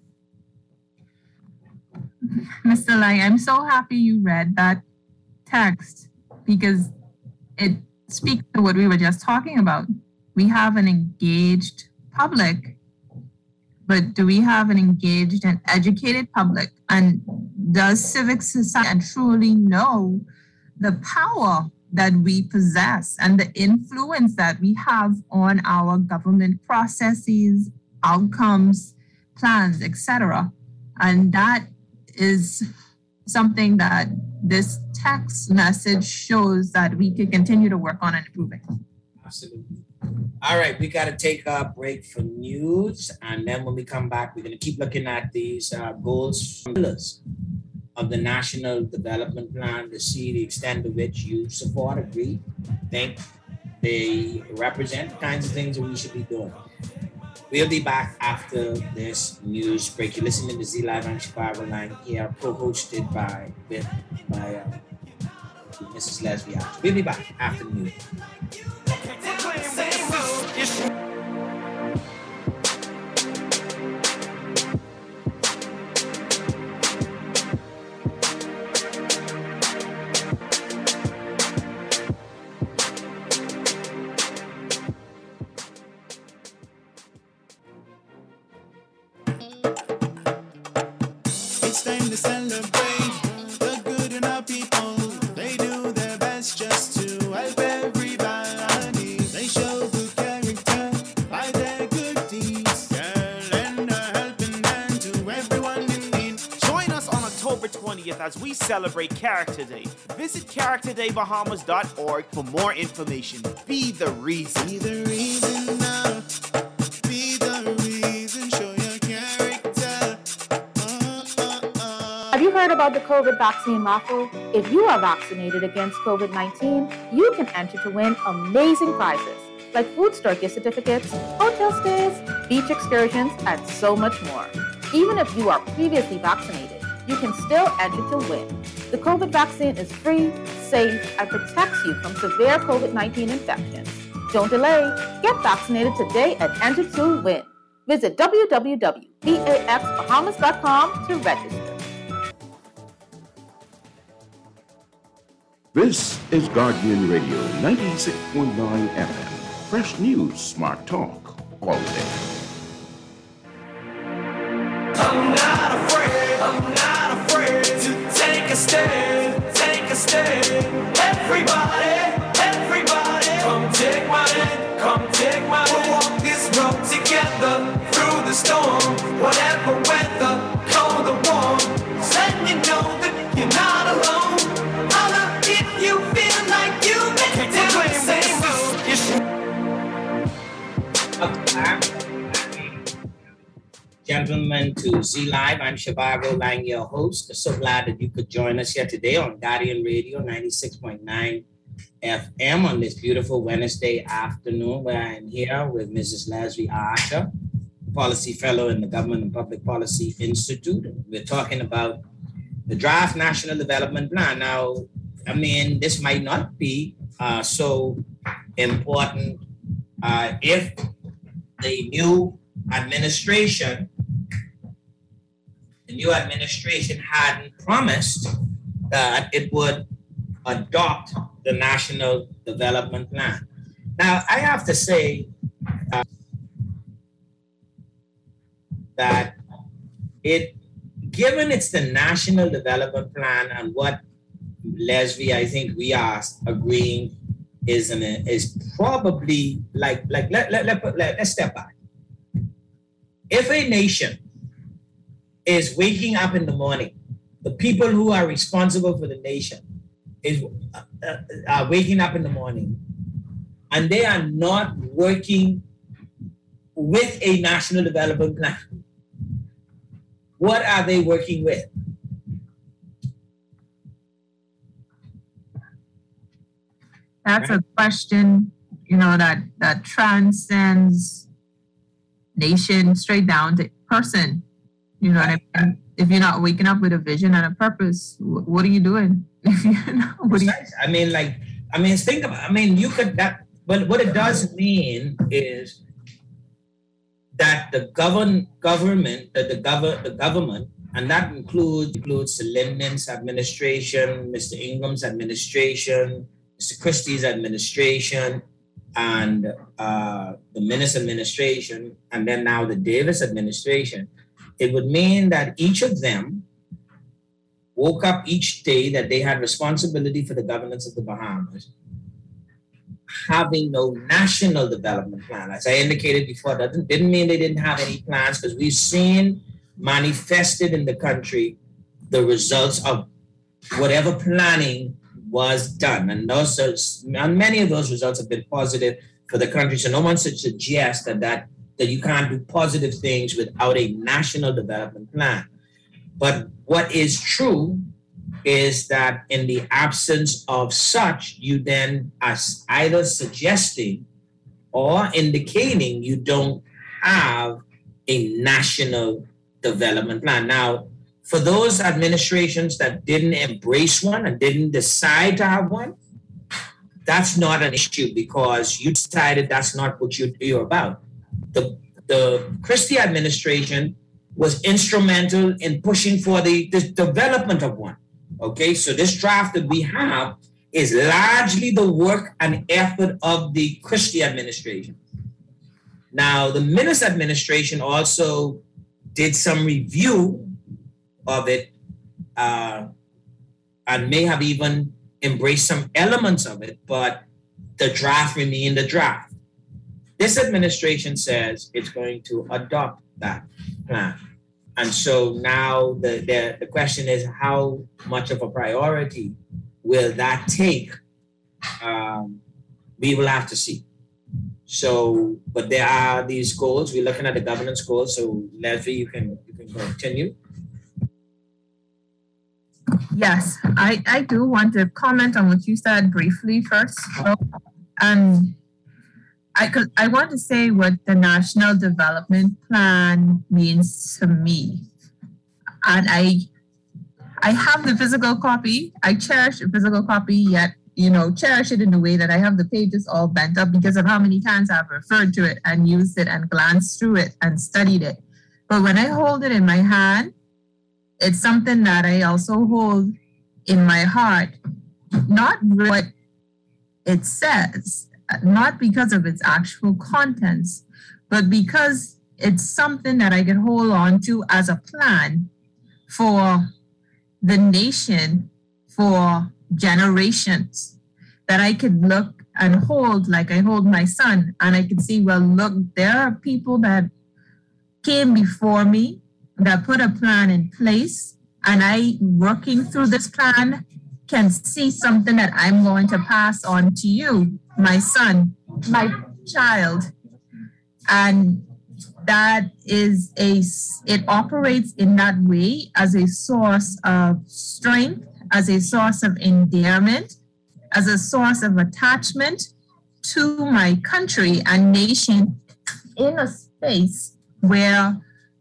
Mr. Lai, I'm so happy you read that text because it speaks to what we were just talking about. We have an engaged public, but do we have an engaged and educated public? And does civic society truly know the power that we possess and the influence that we have on our government processes, outcomes, plans, etc.? And that is something that this text message shows that we can continue to work on and improving. Absolutely. All right, we got to take a break for news. And then when we come back, we're going to keep looking at these goals of the National Development Plan to see the extent to which you support, agree, think they represent the kinds of things that we should be doing. We'll be back after this news break. You're listening to Z Live on Chicago Line here, co-hosted by with Mrs. Leslie Archer. We'll be back after the news. It's time to celebrate the good in our people. They do their best just to help everybody. They show good character by their good deeds. Lend a helping hand to everyone in need. Join us on October 20th as we celebrate Character Day. Visit CharacterDayBahamas.org for more information. Be the reason. Be the reason now. Be the reason. Show your character. Have you heard about the COVID vaccine raffle? If you are vaccinated against COVID-19, you can enter to win amazing prizes like food store gift certificates, hotel stays, beach excursions, and so much more. Even if you are previously vaccinated, you can still enter to win. The COVID vaccine is free, safe, and protects you from severe COVID-19 infections. Don't delay. Get vaccinated today and enter to win. Visit www.vaxbahamas.com to register. This is Guardian Radio 96.9 FM. Fresh news, smart talk, all day. I'm not afraid to take a stand, Everybody, come take my hand, We'll walk this road together through the storm, whatever weather, cold or warm. Let you know that you're not alone. Holla if you feel like you've been down the same road. Gentlemen, to Z Live, I'm Shivago Lang, your host. So glad that you could join us here today on Guardian Radio 96.9 FM on this beautiful Wednesday afternoon, where I'm here with Mrs. Leslie Archer, Policy Fellow in the Government and Public Policy Institute. We're talking about the Draft National Development Plan. Now, I mean, this might not be so important if the new administration hadn't promised that it would adopt the National Development Plan. Now, I have to say that given it's the National Development Plan and what Leslie, I think we are agreeing is probably let's step back. If a nation is waking up in the morning, the people who are responsible for the nation are waking up in the morning, and they are not working with a national development plan, what are they working with? That's a question, that transcends nation straight down to person. You know what I mean? If you're not waking up with a vision and a purpose, what are you doing? Think about. You could that. But what it does mean is that the government, and that includes the Linden's administration, Mr. Ingram's administration, Mr. Christie's administration, and the Minnis administration, and then now the Davis administration. It would mean that each of them woke up each day that they had responsibility for the governance of the Bahamas, having no national development plan. As I indicated before, that didn't mean they didn't have any plans, because we've seen manifested in the country the results of whatever planning was done. And many of those results have been positive for the country. So no one should suggest that you can't do positive things without a national development plan. But what is true is that in the absence of such, you then are either suggesting or indicating you don't have a national development plan. Now, for those administrations that didn't embrace one and didn't decide to have one, that's not an issue because you decided that's not what you're about. The Christie administration was instrumental in pushing for the development of one. Okay, so this draft that we have is largely the work and effort of the Christie administration. Now, the Minnis administration also did some review of it and may have even embraced some elements of it, but the draft remained the draft. This administration says it's going to adopt that plan. And so now the question is, how much of a priority will that take? We will have to see. So, but there are these goals. We're looking at the governance goals. So, Leslie, you can continue. Yes, I do want to comment on what you said briefly first. I want to say what the National Development Plan means to me. And I have the physical copy. I cherish the physical copy, yet, cherish it in a way that I have the pages all bent up because of how many times I've referred to it and used it and glanced through it and studied it. But when I hold it in my hand, it's something that I also hold in my heart, not what it says, not because of its actual contents, but because it's something that I can hold on to as a plan for the nation for generations, that I could look and hold like I hold my son, and I could see, well, look, there are people that came before me that put a plan in place, and I, working through this plan, can see something that I'm going to pass on to you, my son, my child. And that is it operates in that way as a source of strength, as a source of endearment, as a source of attachment to my country and nation in a space where,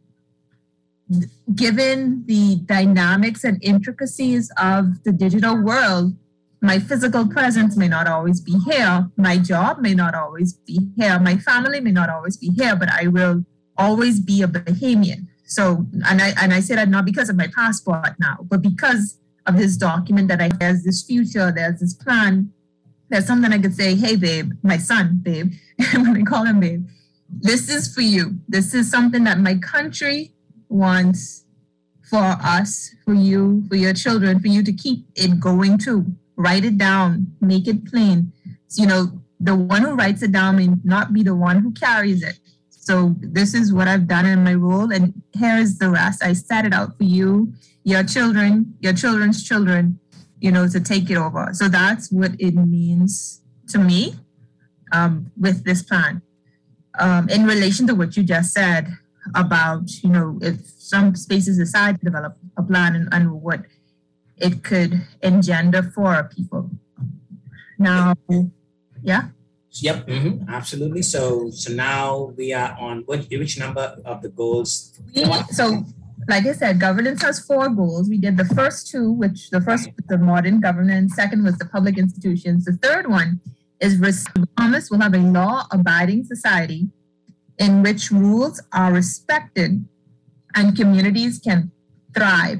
given the dynamics and intricacies of the digital world, my physical presence may not always be here. My job may not always be here. My family may not always be here, but I will always be a Bahamian. So, and I say that not because of my passport now, but because of this document that there's this future, there's this plan, there's something I could say, hey, babe, my son, babe, when I call him babe, this is for you. This is something that my country wants for us, for you, for your children, for you to keep it going too. Write it down, make it plain. So, the one who writes it down may not be the one who carries it. So this is what I've done in my role, and here is the rest. I set it out for you, your children, your children's children, to take it over. So that's what it means to me with this plan. In relation to what you just said about, if some spaces decide to develop a plan and what it could engender for people. Now, yeah? Yep, absolutely. So now we are on which number of the goals? So, like I said, governance has 4 goals. We did the first 2, which the first was the modern governance, second was the public institutions. The third one is Bahamas will have a law-abiding society in which rules are respected and communities can thrive.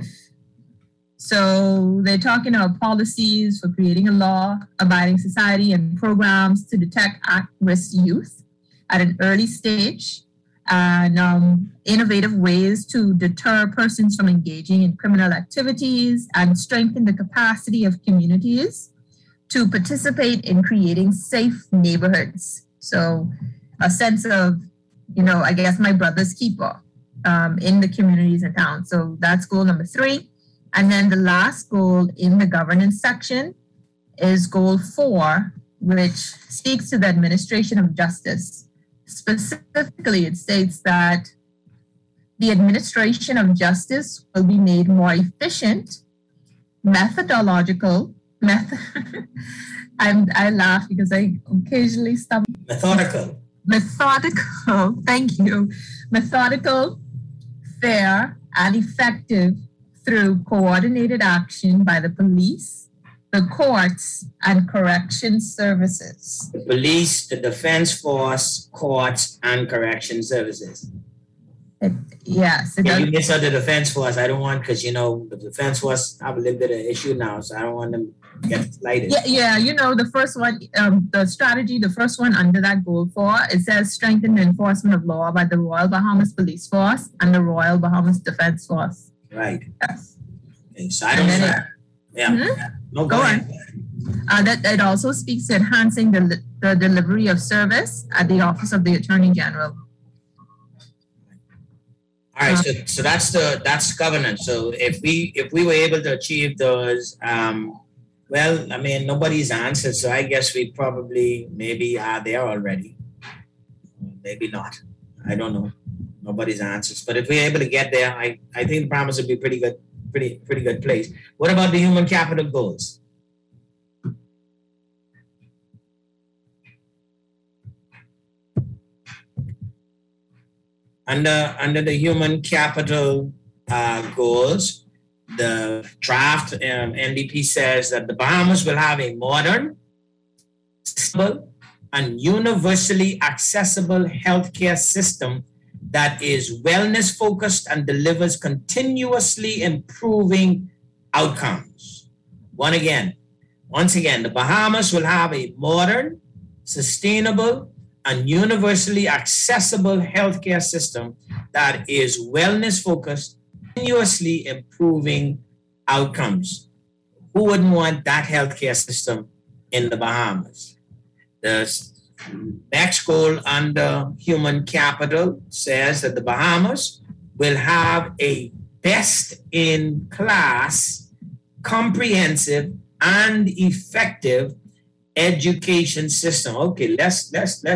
So they're talking about policies for creating a law-abiding society and programs to detect at-risk youth at an early stage, and innovative ways to deter persons from engaging in criminal activities and strengthen the capacity of communities to participate in creating safe neighborhoods. So a sense of, I guess my brother's keeper in the communities and towns. So that's goal number 3. And then the last goal in the governance section is goal 4, which speaks to the administration of justice. Specifically, it states that the administration of justice will be made more efficient, methodological, I laugh because I occasionally stumble. Methodical, thank you. Methodical, fair, and effective through coordinated action by the police, the courts, and correction services. The police, the defense force, courts, and correction services. Yes. If you miss out the defense force, I don't want, because the defense force have a little bit of issue now, so I don't want them to get slighted. Yeah. The first one, the strategy, the first one under that goal 4, it says strengthen the enforcement of law by the Royal Bahamas Police Force and the Royal Bahamas Defense Force. Right. Yes. Okay, so I don't know. Yeah. No, go ahead. That it also speaks to enhancing the delivery of service at the Office of the Attorney General. All right, so that's governance. So if we were able to achieve those, nobody's answered. So I guess we probably maybe are there already, maybe not. I don't know. Nobody's answers. But if we're able to get there, I think the Bahamas would be pretty good place. What about the human capital goals? Under the human capital goals, the draft NDP says that the Bahamas will have a modern, stable, and universally accessible healthcare system that is wellness focused and delivers continuously improving outcomes. Once again, the Bahamas will have a modern, sustainable, and universally accessible healthcare system that is wellness focused, continuously improving outcomes. Who wouldn't want that healthcare system in the Bahamas? The next goal under human capital says that the Bahamas will have a best-in-class, comprehensive, and effective education system. Okay, let's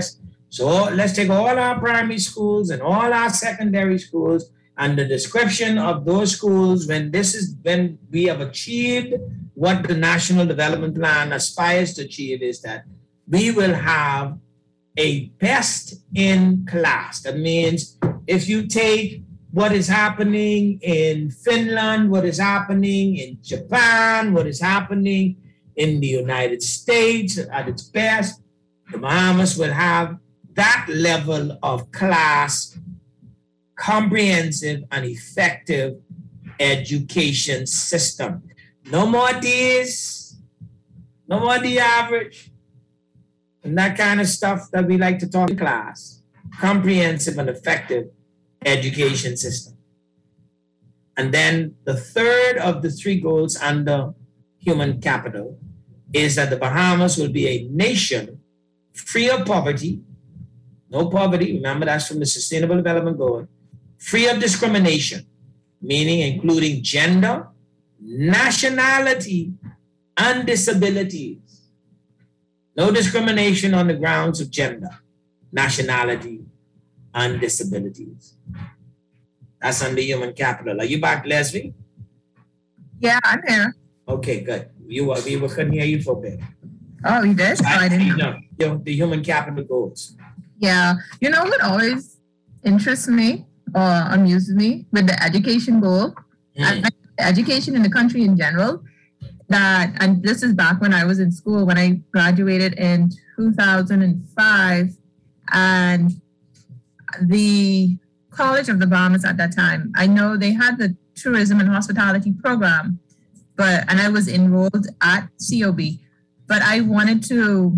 take all our primary schools and all our secondary schools, and the description of those schools when we have achieved what the National Development Plan aspires to achieve is that we will have a best in class. That means if you take what is happening in Finland, what is happening in Japan, what is happening in the United States at its best, the Bahamas will have that level of class, comprehensive and effective education system. No more D's, no more the average, and that kind of stuff that we like to talk in class. Comprehensive and effective education system. And then the third of the 3 goals under human capital is that the Bahamas will be a nation free of poverty, no poverty, remember that's from the Sustainable Development Goal, free of discrimination, meaning including gender, nationality, and disabilities. No discrimination on the grounds of gender, nationality, and disabilities. That's under human capital. Are you back, Leslie? Yeah, I'm here. Okay, good. We couldn't hear you for a bit. Oh, you did? I didn't know. The human capital goals. Yeah. You know what always interests me or amuses me with the education goal, and education in the country in general, and this is back when I was in school, when I graduated in 2005, and the College of the Bahamas at that time, I know they had the tourism and hospitality program, and I was enrolled at COB, but I wanted to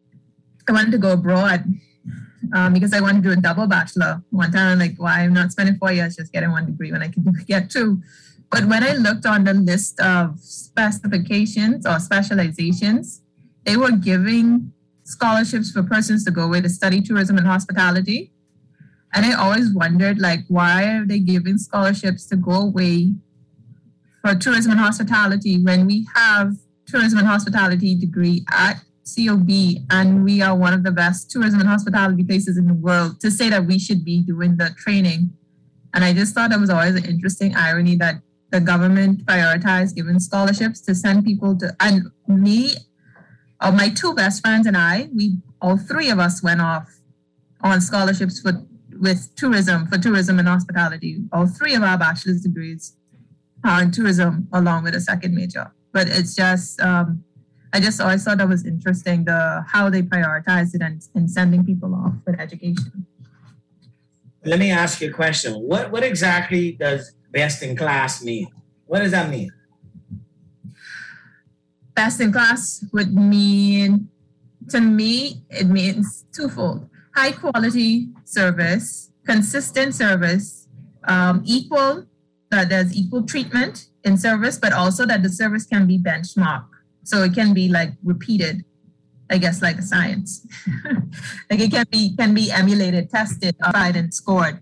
go abroad because I wanted to do a double bachelor. One time I'm like, why I'm not spending 4 years just getting 1 degree when I can get 2. But when I looked on the list of specifications or specializations, they were giving scholarships for persons to go away to study tourism and hospitality. And I always wondered, why are they giving scholarships to go away for tourism and hospitality when we have tourism and hospitality degree at COB and we are one of the best tourism and hospitality places in the world, to say that we should be doing the training. And I just thought that was always an interesting irony that the government prioritized giving scholarships to send people to, and me, my 2 best friends and I, all 3 of us went off on scholarships for tourism and hospitality, all 3 of our bachelor's degrees. and tourism along with a second major. But it's just, I always thought that was interesting, how they prioritize it and sending people off with education. Let me ask you a question. What exactly does best in class mean? What does that mean? Best in class would mean, to me, it means twofold. High quality service, consistent service, that there's equal treatment in service, but also that the service can be benchmarked. So it can be like repeated, I guess, like a science. Like it can be emulated, tested, applied, and scored.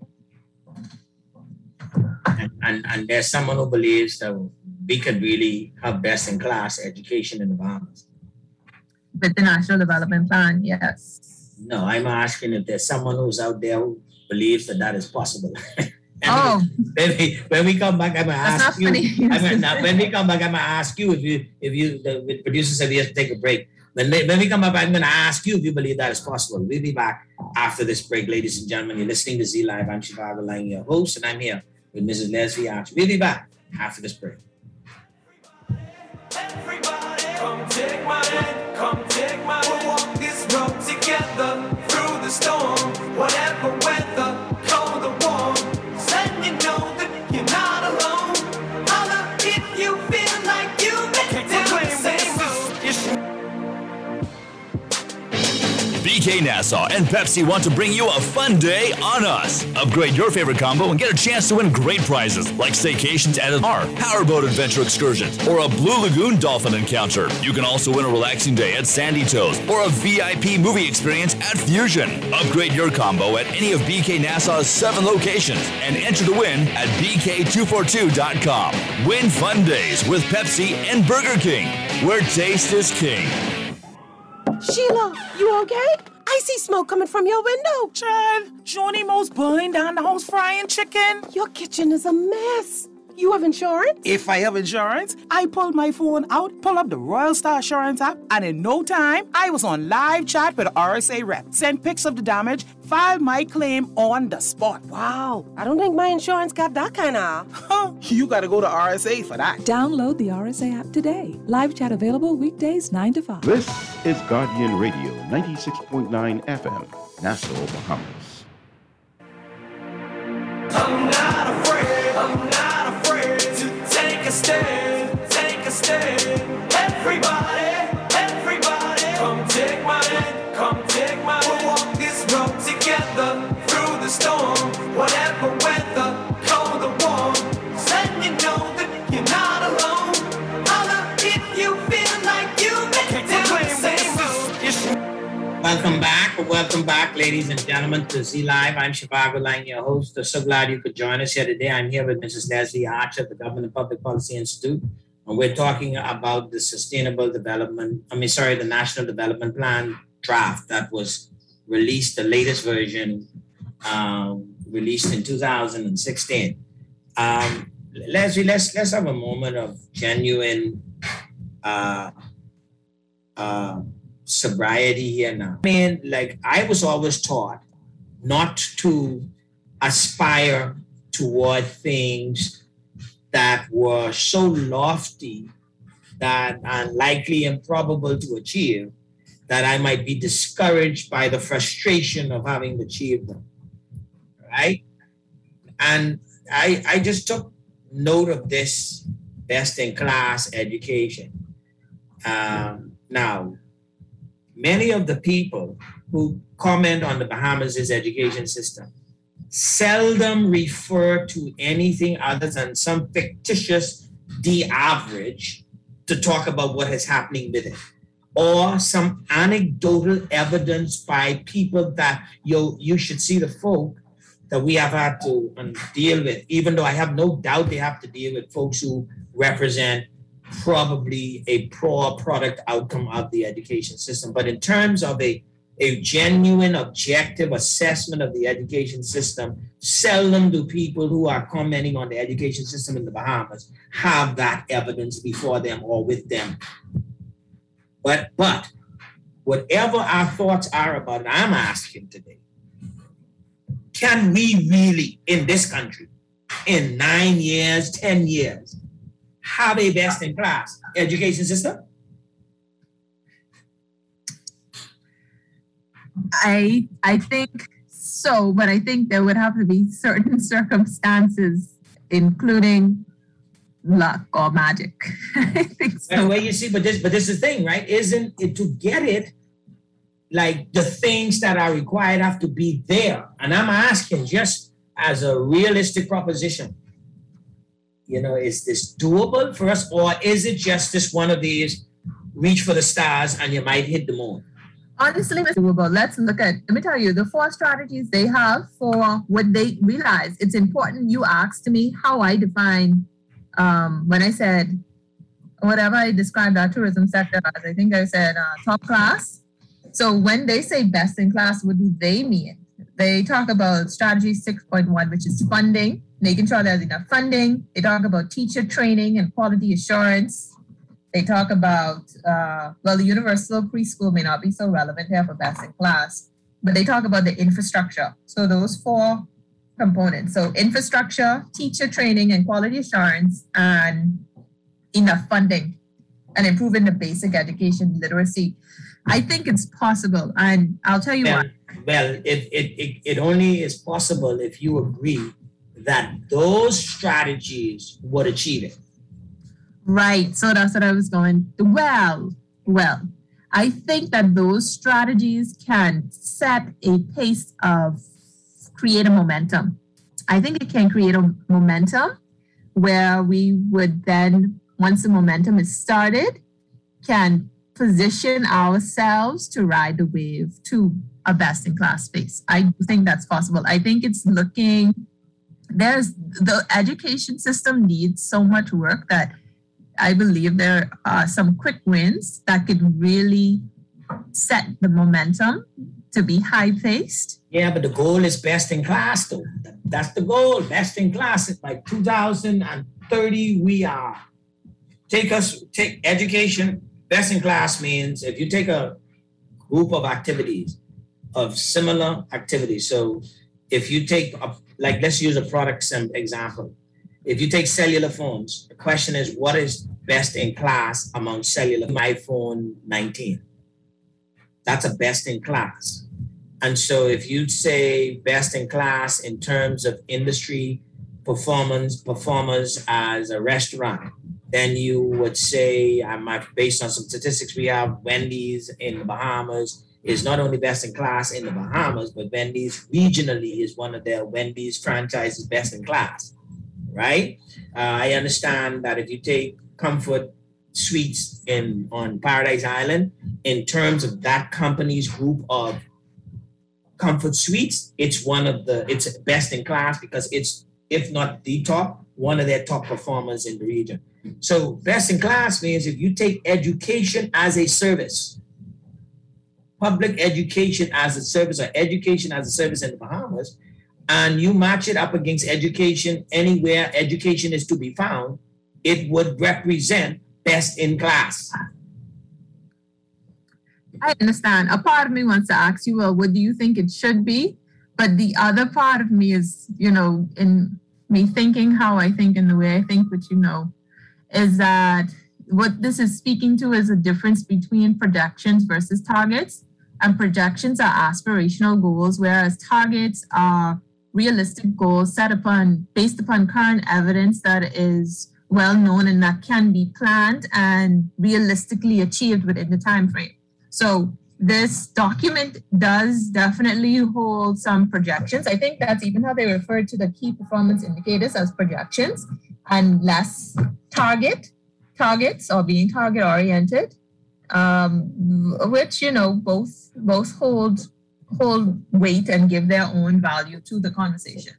And there's someone who believes that we could really have best in class education in the Bahamas. With the National Development Plan, yes. No, I'm asking if there's someone who's out there who believes that is possible. When we come back, I'm gonna ask you. When we come back, I'm gonna ask you if the producer said we have to take a break. When we come back, I'm gonna ask you if you believe that is possible. We'll be back after this break, ladies and gentlemen. You're listening to Z Live. I'm Shivago Lang, your host, and I'm here with Mrs. Leslie Archer. We'll be back after this break. Everybody, come take my hand, come take my hand. We'll walk this road together through the storm, whatever weather, cold or warm. Letting you know that you're not alone. Holla if you feel like you make it down the same road. BK Nassau and Pepsi want to bring you a fun day on us. Upgrade your favorite combo and get a chance to win great prizes like staycations at a bar, powerboat adventure excursions, or a Blue Lagoon dolphin encounter. You can also win a relaxing day at Sandy Toes or a VIP movie experience at Fusion. Upgrade your combo at any of BK Nassau's 7 locations and enter to win at BK242.com. Win fun days with Pepsi and Burger King, where taste is king. Sheila, you okay? I see smoke coming from your window. Child, Johnny Mo's burning down the house frying chicken. Your kitchen is a mess. You have insurance? If I have insurance, I pulled my phone out, pull up the Royal Star Assurance app, and in no time, I was on live chat with RSA rep. Sent pics of the damage, filed my claim on the spot. Wow, I don't think my insurance got that kind of. You gotta go to RSA for that. Download the RSA app today. Live chat available weekdays 9 to 5. This is Guardian Radio 96.9 FM, Nassau, Bahamas. I'm not afraid to take a stand, Everybody, come take my hand, We'll walk this road together through the storm, whatever weather, cold or warm. Letting you know that you're not alone. Holla if you feel like you make it down the same road. Welcome back, ladies and gentlemen, to Z Live. I'm Shivago Lang, your host. I'm so glad you could join us here today. I'm here with Mrs. Leslie Archer of the Government and Public Policy Institute, and we're talking about the the National Development Plan draft that was released, the latest version, released in 2016. Leslie, let's have a moment of genuine sobriety here now. I mean, like, I was always taught not to aspire toward things that were so lofty that are likely improbable to achieve, that I might be discouraged by the frustration of having achieved them, right? And I just took note of this best-in-class education. Now, many of the people who comment on the Bahamas' education system seldom refer to anything other than some fictitious average to talk about what is happening with it, or some anecdotal evidence by people that you should see the folk that we have had to deal with, even though I have no doubt they have to deal with folks who represent probably a poor product outcome of the education system. But in terms of a genuine, objective assessment of the education system, seldom do people who are commenting on the education system in the Bahamas have that evidence before them or with them. But whatever our thoughts are about it, I'm asking today, can we really, in this country, in 9 years, 10 years, have a best-in-class education system? I think so, but I think there would have to be certain circumstances, including luck or magic. I think so. Well, you see, but this is the thing, right? Isn't it to get it? Like the things that are required have to be there, and I'm asking just as a realistic proposition. You know, is this doable for us, or is it just this one of these reach for the stars and you might hit the moon? Honestly, it's doable. Let me tell you, the 4 strategies they have for what they realize. It's important. You asked me how I define when I said whatever I described our tourism sector as. I think I said top class. So when they say best in class, what do they mean? They talk about strategy 6.1, which is funding, making sure there's enough funding. They talk about teacher training and quality assurance. They talk about, the universal preschool may not be so relevant here for best in class, but they talk about the infrastructure. So those 4 components. So infrastructure, teacher training and quality assurance, and enough funding, and improving the basic education literacy. I think it's possible. And I'll tell you what. Well, it only is possible if you agree that those strategies would achieve it. Right. So that's what I was going. Well, I think that those strategies can set a pace of create a momentum. I think it can create a momentum where we would then, once the momentum is started, can position ourselves to ride the wave to a best-in-class space. I think that's possible. I think it's the education system needs so much work that I believe there are some quick wins that could really set the momentum to be high-paced. Yeah, but the goal is best in class, though. That's the goal, best in class. By 2030, we are. Take education, best in class means if you take a group of activities, of similar activities. So if you take, let's use a product example. If you take cellular phones, the question is, what is best in class among cellular? iPhone 19. That's a best in class. And so if you say best in class in terms of industry performers as a restaurant, then you would say, based on some statistics we have, Wendy's in the Bahamas is not only best in class in the Bahamas, but Wendy's regionally is one of their Wendy's franchises best in class, right? I understand that if you take Comfort Suites on Paradise Island, in terms of that company's group of Comfort Suites, it's best in class because it's, if not the top, one of their top performers in the region. So best in class means if you take education as a service, public education as a service or education as a service in the Bahamas, and you match it up against education anywhere education is to be found, it would represent best in class. I understand. A part of me wants to ask you, well, what do you think it should be? But the other part of me is, in me thinking how I think and the way I think, which is that what this is speaking to is a difference between projections versus targets. And projections are aspirational goals, whereas targets are realistic goals based upon current evidence that is well known and that can be planned and realistically achieved within the time frame. So this document does definitely hold some projections. I think that's even how they refer to the key performance indicators as projections and less targets or being target oriented, which, both hold weight and give their own value to the conversation.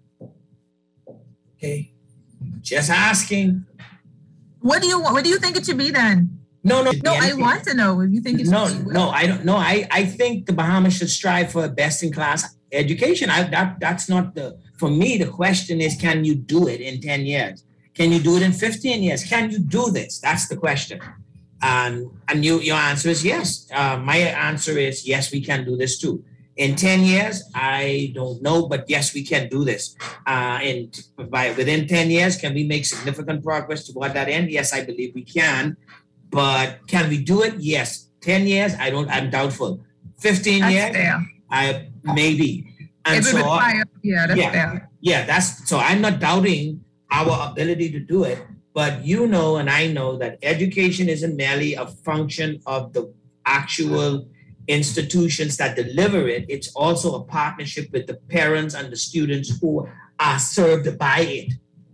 Okay. Just asking. What do you think it should be then? No, I want to know if you think it should be. No, I don't know. I think the Bahamas should strive for a best-in-class education. That's not for me, the question is, can you do it in 10 years? Can you do it in 15 years? Can you do this? That's the question. And your answer is yes. My answer is yes, we can do this too. In 10 years, I don't know, but yes, we can do this. Within 10 years, can we make significant progress toward that end? Yes, I believe we can. But can we do it? Yes. 10 years, I'm doubtful. 15 That's years, fair. Maybe. And It would require, that's fair. Yeah, so I'm not doubting our ability to do it, but you know and I know that education isn't merely a function of the actual institutions that deliver it. It's also a partnership with the parents and the students who are served by it.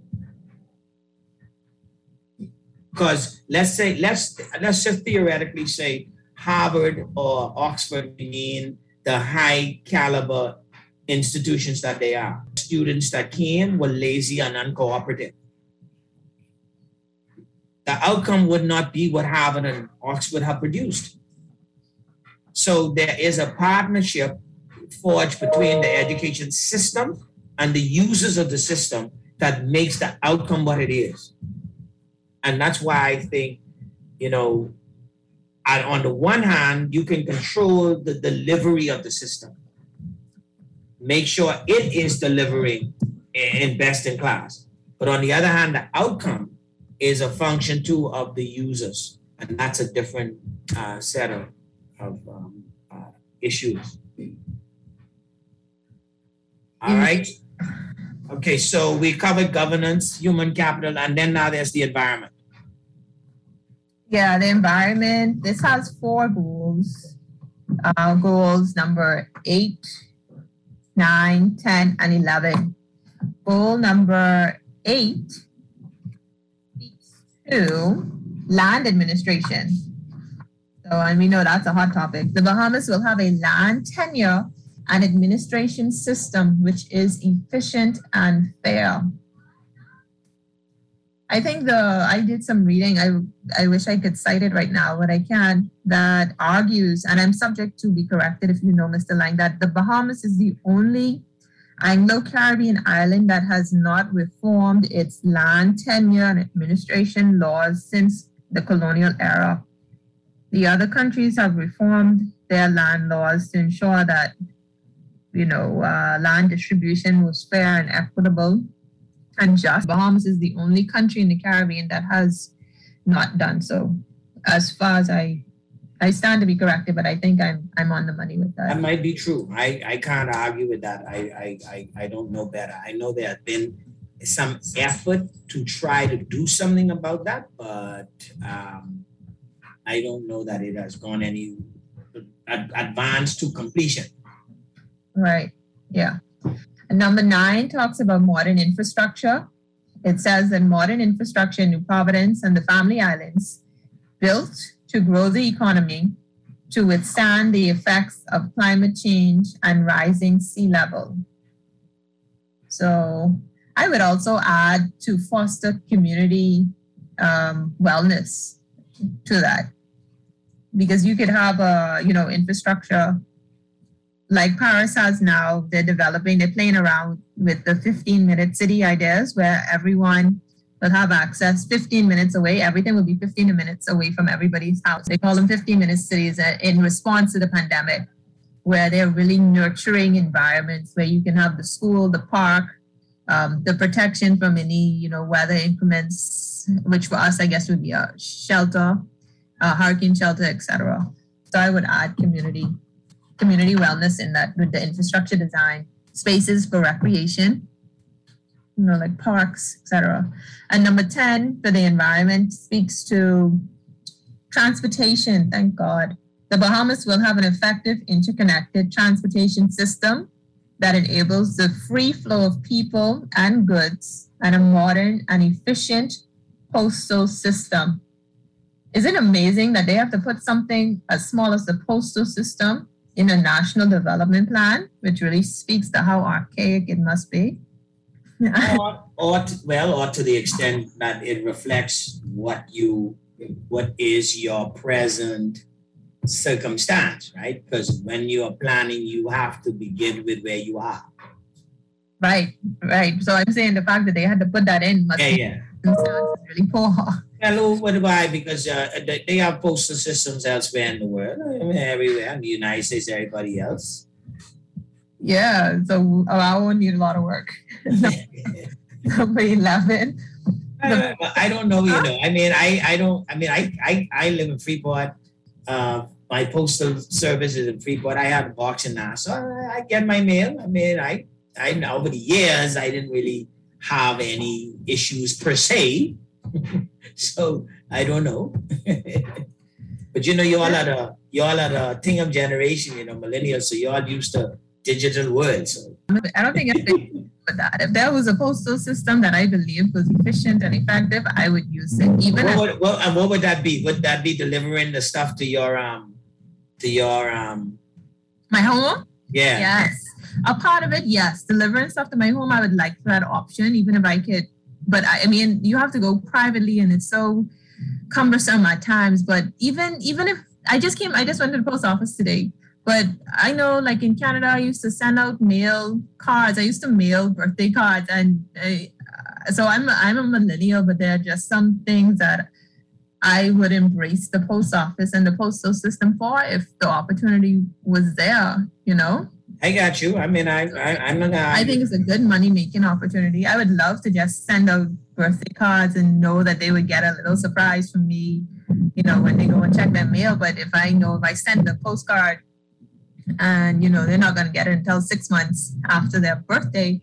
Because let's just theoretically say Harvard or Oxford being the high caliber institutions that they are. Students that came were lazy and uncooperative. The outcome would not be what Harvard and Oxford have produced. So there is a partnership forged between the education system and the users of the system that makes the outcome what it is. And that's why I think, on the one hand, you can control the delivery of the system. Make sure it is delivering in best in class. But on the other hand, the outcome is a function too of the users. And that's a different set of issues. All right. Okay, so we covered governance, human capital, and then now there's the environment. Yeah, the environment. This has 4 goals. Goals number 8, 9, 10, and 11. Goal number 8 speaks to land administration. So, and we know that's a hot topic. The Bahamas will have a land tenure and administration system which is efficient and fair. I think I did some reading. I wish I could cite it right now, but I can't. That argues, and I'm subject to be corrected if you know, Mr. Lang, that the Bahamas is the only Anglo-Caribbean island that has not reformed its land tenure and administration laws since the colonial era. The other countries have reformed their land laws to ensure that, land distribution was fair and equitable and just. Bahamas is the only country in the Caribbean that has not done so. As far as I stand to be corrected, but I think I'm on the money with that. That might be true. I can't argue with that. I don't know better. I know there has been some effort to try to do something about that, but I don't know that it has gone any advanced to completion. Right. Yeah. And number 9 talks about modern infrastructure. It says that modern infrastructure in New Providence and the Family Islands built to grow the economy to withstand the effects of climate change and rising sea level. So I would also add to foster community wellness to that, because you could have infrastructure like Paris has now. They're playing around with the 15-minute city ideas where everyone will have access 15 minutes away. Everything will be 15 minutes away from everybody's house. They call them 15-minute cities in response to the pandemic, where they're really nurturing environments where you can have the school, the park, the protection from any, weather increments, which for us, I guess, would be a shelter, a hurricane shelter, etc. So I would add community wellness in that with the infrastructure design, spaces for recreation, like parks, etc. And number 10 for the environment speaks to transportation. Thank God. The Bahamas will have an effective interconnected transportation system that enables the free flow of people and goods and a modern and efficient postal system. Isn't it amazing that they have to put something as small as the postal system in a national development plan, which really speaks to how archaic it must be? or to the extent that it reflects what is your present circumstance, right? Because when you are planning, you have to begin with where you are. Right. So I'm saying the fact that they had to put that in must be really poor. Hello, why? Because they have postal systems elsewhere in the world, everywhere, in the United States, everybody else. Yeah, so I won't need a lot of work. Number 11. I don't know, I mean, I live in Freeport. My postal service is in Freeport. I have a box in now, so I get my mail. I mean, I over the years, I didn't really have any issues per se. So I don't know. But you all are the thing of generation, millennials, so you all used to digital world. So I don't think anything with that. If there was a postal system that I believed was efficient and effective, I would use it. And what would that be? Would that be delivering the stuff to your my home? Yeah. Yes. A part of it, yes. Delivering stuff to my home, I would like that option, even if I could. But I mean, you have to go privately, and it's so cumbersome at times. But even if I just went to the post office today. But I know, like in Canada, I used to send out mail cards. I used to mail birthday cards, and so I'm a millennial. But there are just some things that I would embrace the post office and the postal system for if the opportunity was there. I got you. I mean, I'm not. I think it's a good money-making opportunity. I would love to just send out birthday cards and know that they would get a little surprise from me, when they go and check their mail. But if I send a postcard and, they're not going to get it until 6 months after their birthday,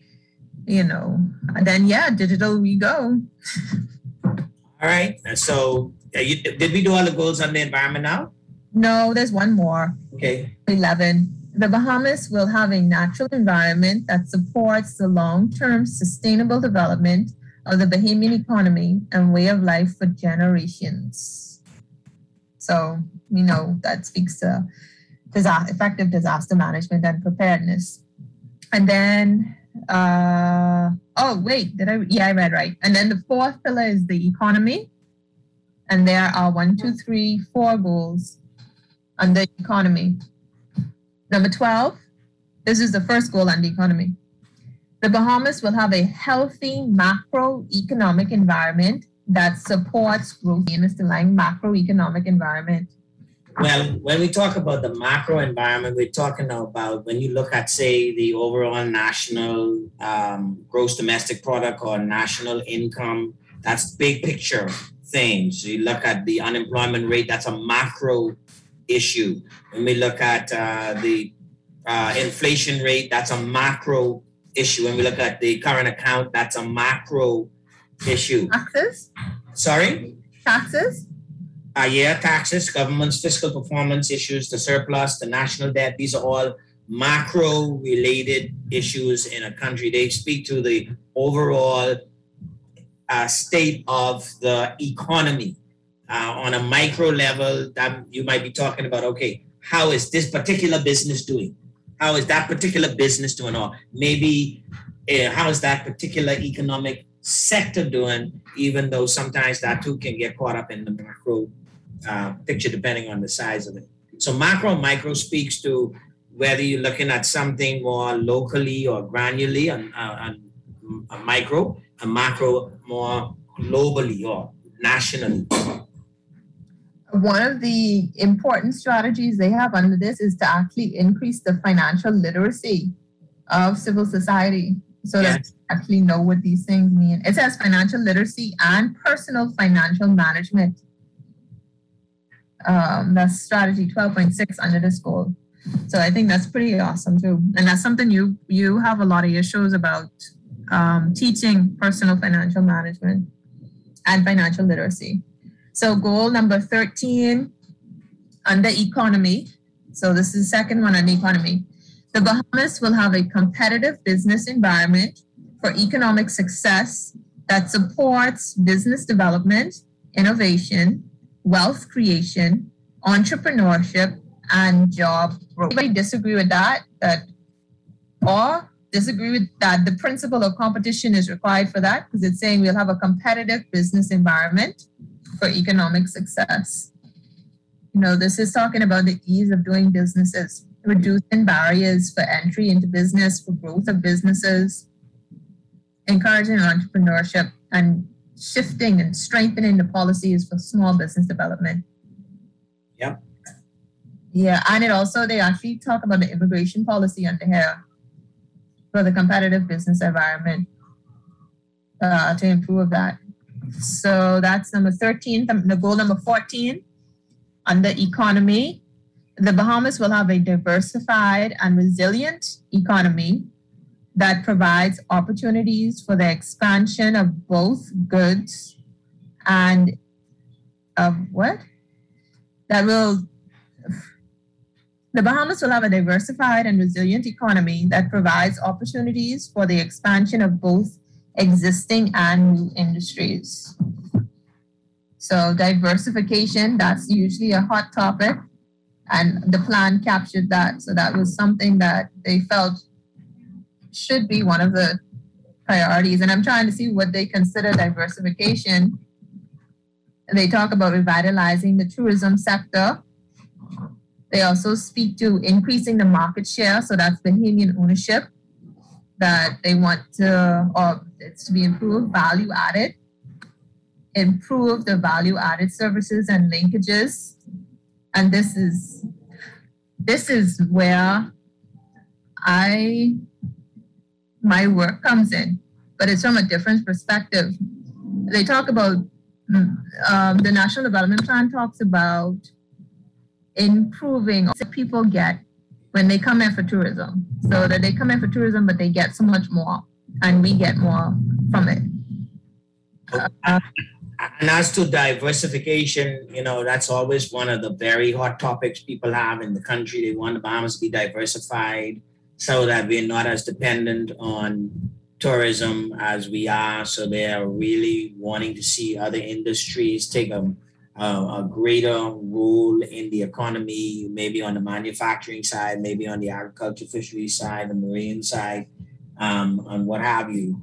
then yeah, digital we go. All right. So did we do all the goals on the environment now? No, there's one more. Okay. 11. The Bahamas will have a natural environment that supports the long-term sustainable development of the Bahamian economy and way of life for generations. So, that speaks to effective disaster management and preparedness. And then, I read right. And then the fourth pillar is the economy. And there are 4 goals under economy. Number 12, this is the first goal on the economy. The Bahamas will have a healthy macroeconomic environment that supports growth in the macroeconomic environment. Well, when we talk about the macro environment, we're talking about when you look at, say, the overall national gross domestic product or national income, that's big picture things. So you look at the unemployment rate, that's a macro issue. When we look at the inflation rate, that's a macro issue. When we look at the current account, that's a macro issue. Taxes? Sorry? Taxes? Taxes, government's fiscal performance issues, the surplus, the national debt. These are all macro-related issues in a country. They speak to the overall state of the economy. On a micro level, that you might be talking about, okay, how is this particular business doing? How is that particular business doing? Or maybe how is that particular economic sector doing, even though sometimes that too can get caught up in the macro picture depending on the size of it. So macro and micro speaks to whether you're looking at something more locally or granularly on micro, and macro more globally or nationally. One of the important strategies they have under this is to actually increase the financial literacy of civil society so that they actually know what these things mean. It says financial literacy and personal financial management. That's strategy 12.6 under this goal. So I think that's pretty awesome too. And that's something you have a lot of issues about teaching personal financial management and financial literacy. So goal number 13 under economy. So this is the second one on economy. The Bahamas will have a competitive business environment for economic success that supports business development, innovation, wealth creation, entrepreneurship, and job growth. Anybody disagree with that? Or disagree with that the principle of competition is required for that? Because it's saying we'll have a competitive business environment for economic success. This is talking about the ease of doing businesses, reducing barriers for entry into business, for growth of businesses, encouraging entrepreneurship, and shifting and strengthening the policies for small business development. Yep. Yeah, and they actually talk about the immigration policy under here. for the competitive business environment to improve that. So that's number 13. The goal number 14, under economy, the Bahamas will have a diversified and resilient economy that provides opportunities for the expansion of both goods and the Bahamas will have a diversified and resilient economy that provides opportunities for the expansion of both existing and new industries. So diversification, that's usually a hot topic, and the plan captured that. So that was something that they felt should be one of the priorities. And I'm trying to see what they consider diversification. They talk about revitalizing the tourism sector. They also speak to increasing the market share. So that's Bahamian ownership that they want to, or it's to be improved, value added, improve the value added services and linkages. And this is where my work comes in, but it's from a different perspective. They talk about, the National Development Plan talks about improving what people get when they come here for tourism. So that they come here for tourism, but they get so much more, and we get more from it. And as to diversification, that's always one of the very hot topics people have in the country. They want the Bahamas to be diversified so that we're not as dependent on tourism as we are. So they're really wanting to see other industries take a greater role in the economy, maybe on the manufacturing side, maybe on the agriculture, fishery side, the marine side, and what have you.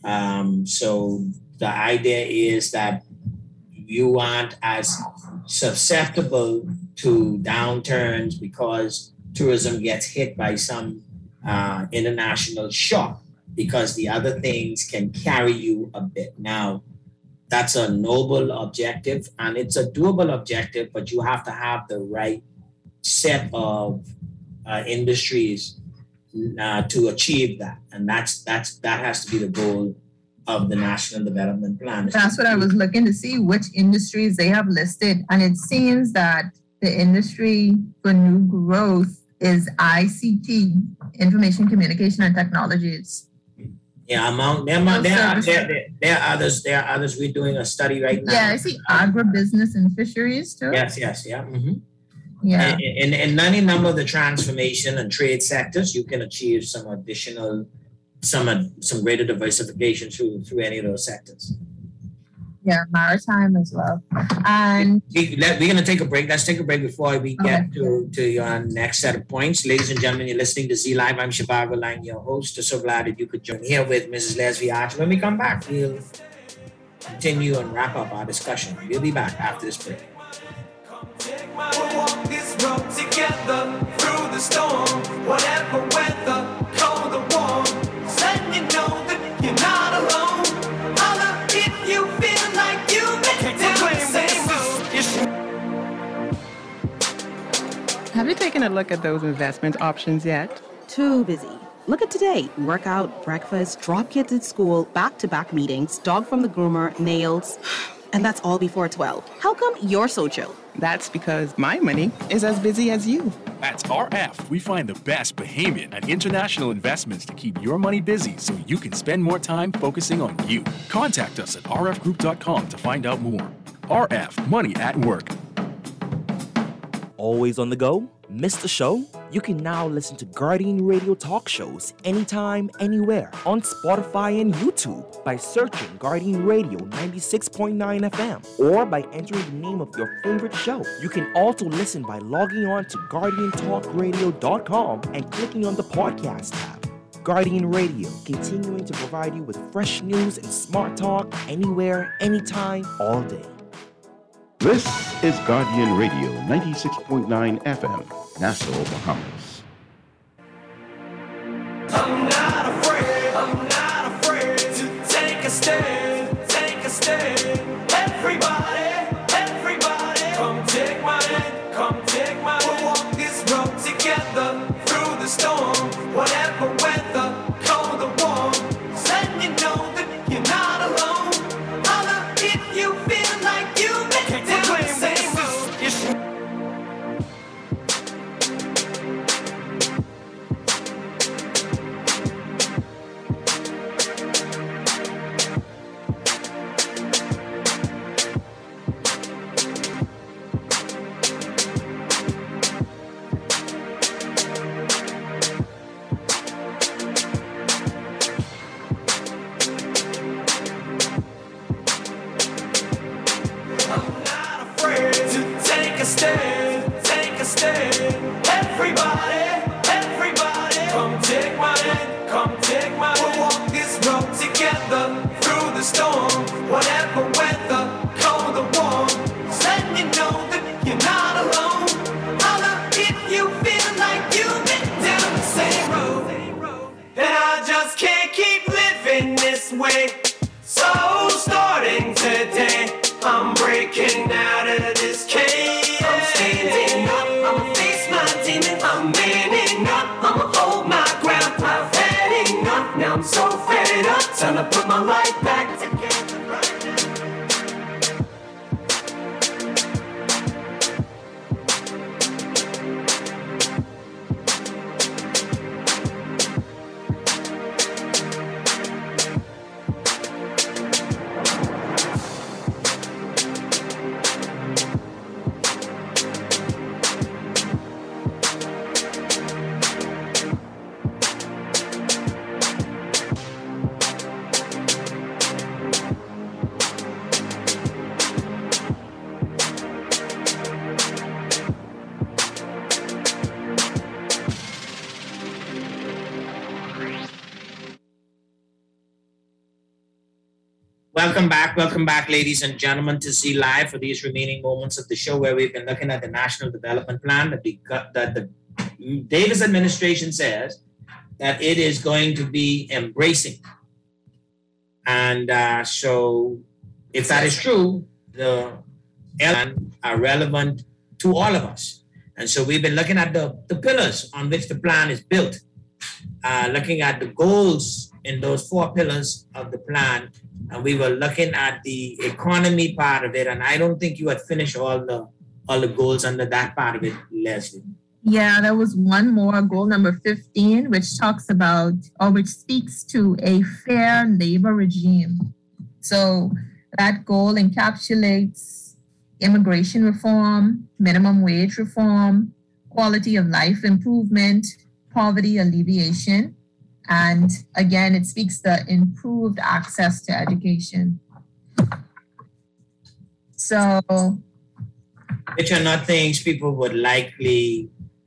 So the idea is that you aren't as susceptible to downturns because tourism gets hit by some international shock, because the other things can carry you a bit. Now, that's a noble objective and it's a doable objective, but you have to have the right set of industries to achieve that. And that has to be the goal of the National Development Plan. That's what I was looking to see, which industries they have listed. And it seems that the industry for new growth is ICT, Information Communication and Technologies. Yeah, there are others. We're doing a study right now. Yeah, I see agribusiness and fisheries too. Yes, yeah. Mm-hmm. Yeah. In any number of the transformation and trade sectors, you can achieve some additional, some greater diversification through any of those sectors. Yeah, maritime as well. And we're going to take a break. Let's take a break before we get to your next set of points. Ladies and gentlemen, you're listening to Z Live. I'm Shivago Lang, your host. So glad that you could join here with Mrs. Leslie Archer. When we come back, we'll continue and wrap up our discussion. We'll be back after this break. We'll walk this road together through the storm, whatever weather, cold or warm. Letting you know that you're not alone. Holla if you feel like you make the same road. Have you taken a look at those investment options yet? Too busy. Look at today. Workout, breakfast, drop kids at school, back-to-back meetings, dog from the groomer, nails. And that's all before 12. How come you're so chill? That's because my money is as busy as you. At RF, we find the best Bahamian and international investments to keep your money busy so you can spend more time focusing on you. Contact us at rfgroup.com to find out more. RF, money at work. Always on the go? Missed the show? You can now listen to Guardian Radio talk shows anytime, anywhere on Spotify and YouTube by searching Guardian Radio 96.9 FM or by entering the name of your favorite show. You can also listen by logging on to GuardianTalkRadio.com and clicking on the podcast tab. Guardian Radio, continuing to provide you with fresh news and smart talk anywhere, anytime, all day. This is Guardian Radio 96.9 FM, Nassau, Bahamas. I'm not afraid to take a stand, Everybody, come take my hand, We'll walk this road together through the storm, whatever weather, cold a stand, take a stand. Everybody, everybody, come take my hand, come take my hand. We'll walk this road together through the storm, whatever weather, cold or warm. Just letting you know that you're not alone. Holla if you feel like you've been down the same road. And I just can't keep living this way. So starting today, I'm breaking out of this cage. I'm standing up, I'ma face my demons. I'm manning up, I'ma hold my ground. I've had enough, now I'm so fed up. Time to put my life back together. Welcome back, ladies and gentlemen, to Z Live for these remaining moments of the show where we've been looking at the National Development Plan that the Davis administration says that it is going to be embracing. And so if that is true, the elements are relevant to all of us. And so we've been looking at the pillars on which the plan is built, looking at the goals in those 4 pillars of the plan. And we were looking at the economy part of it, and I don't think you had finished all the goals under that part of it, Leslie. Yeah, there was one more, goal number 15, which talks about, or which speaks to a fair labor regime. So that goal encapsulates immigration reform, minimum wage reform, quality of life improvement, poverty alleviation. And again, it speaks to improved access to education. So, which are not things people would likely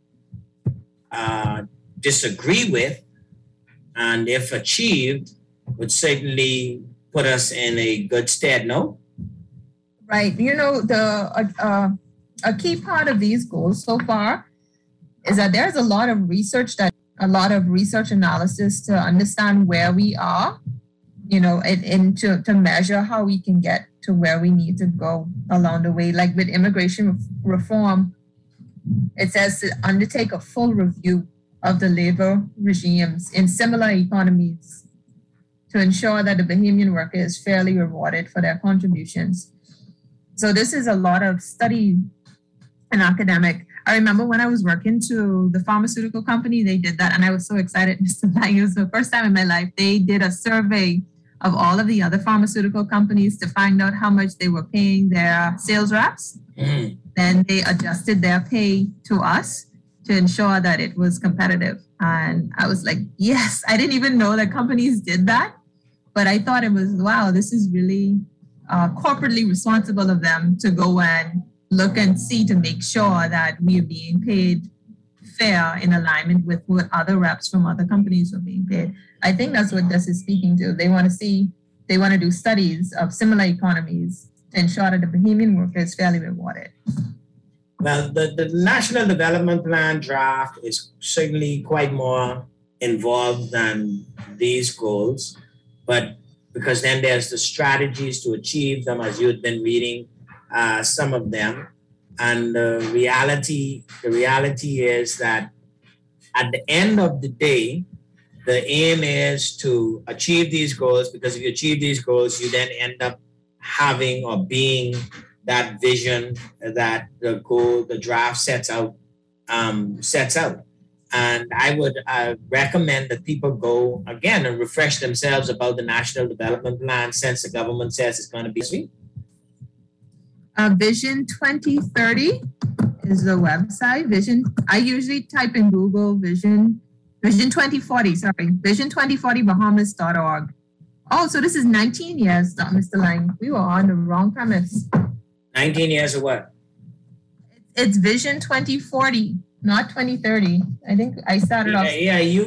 disagree with, and if achieved, would certainly put us in a good stead, no? Right. You know, a key part of these goals so far is that there's a lot of research analysis to understand where we are, you know, and to measure how we can get to where we need to go along the way. Like with immigration reform, it says to undertake a full review of the labor regimes in similar economies to ensure that the Bahamian worker is fairly rewarded for their contributions. So this is a lot of study and academic. I remember when I was working to the pharmaceutical company, they did that, and I was so excited. Mr. Lang, it was the first time in my life they did a survey of all of the other pharmaceutical companies to find out how much they were paying their sales reps. Mm-hmm. Then they adjusted their pay to us to ensure that it was competitive. And I was like, yes, I didn't even know that companies did that. But I thought it was, wow, this is really corporately responsible of them to go and look and see to make sure that we are being paid fair in alignment with what other reps from other companies are being paid. I think that's what this is speaking to. They want to do studies of similar economies to ensure that the Bahamian worker is fairly rewarded. Well, the National Development Plan draft is certainly quite more involved than these goals, but because then there's the strategies to achieve them, as you had been reading some of them. And the reality is that at the end of the day, the aim is to achieve these goals, because if you achieve these goals, you then end up having or being that vision that the draft sets out. And I would recommend that people go again and refresh themselves about the National Development Plan, since the government says it's going to be sweet. Vision 2030 is the website. I usually type in Google Vision 2040, vision2040bahamas.org. Oh, so this is 19 years, Mr. Lang. We were on the wrong premise. 19 years of what? It's Vision 2040, not 2030. I think I started off.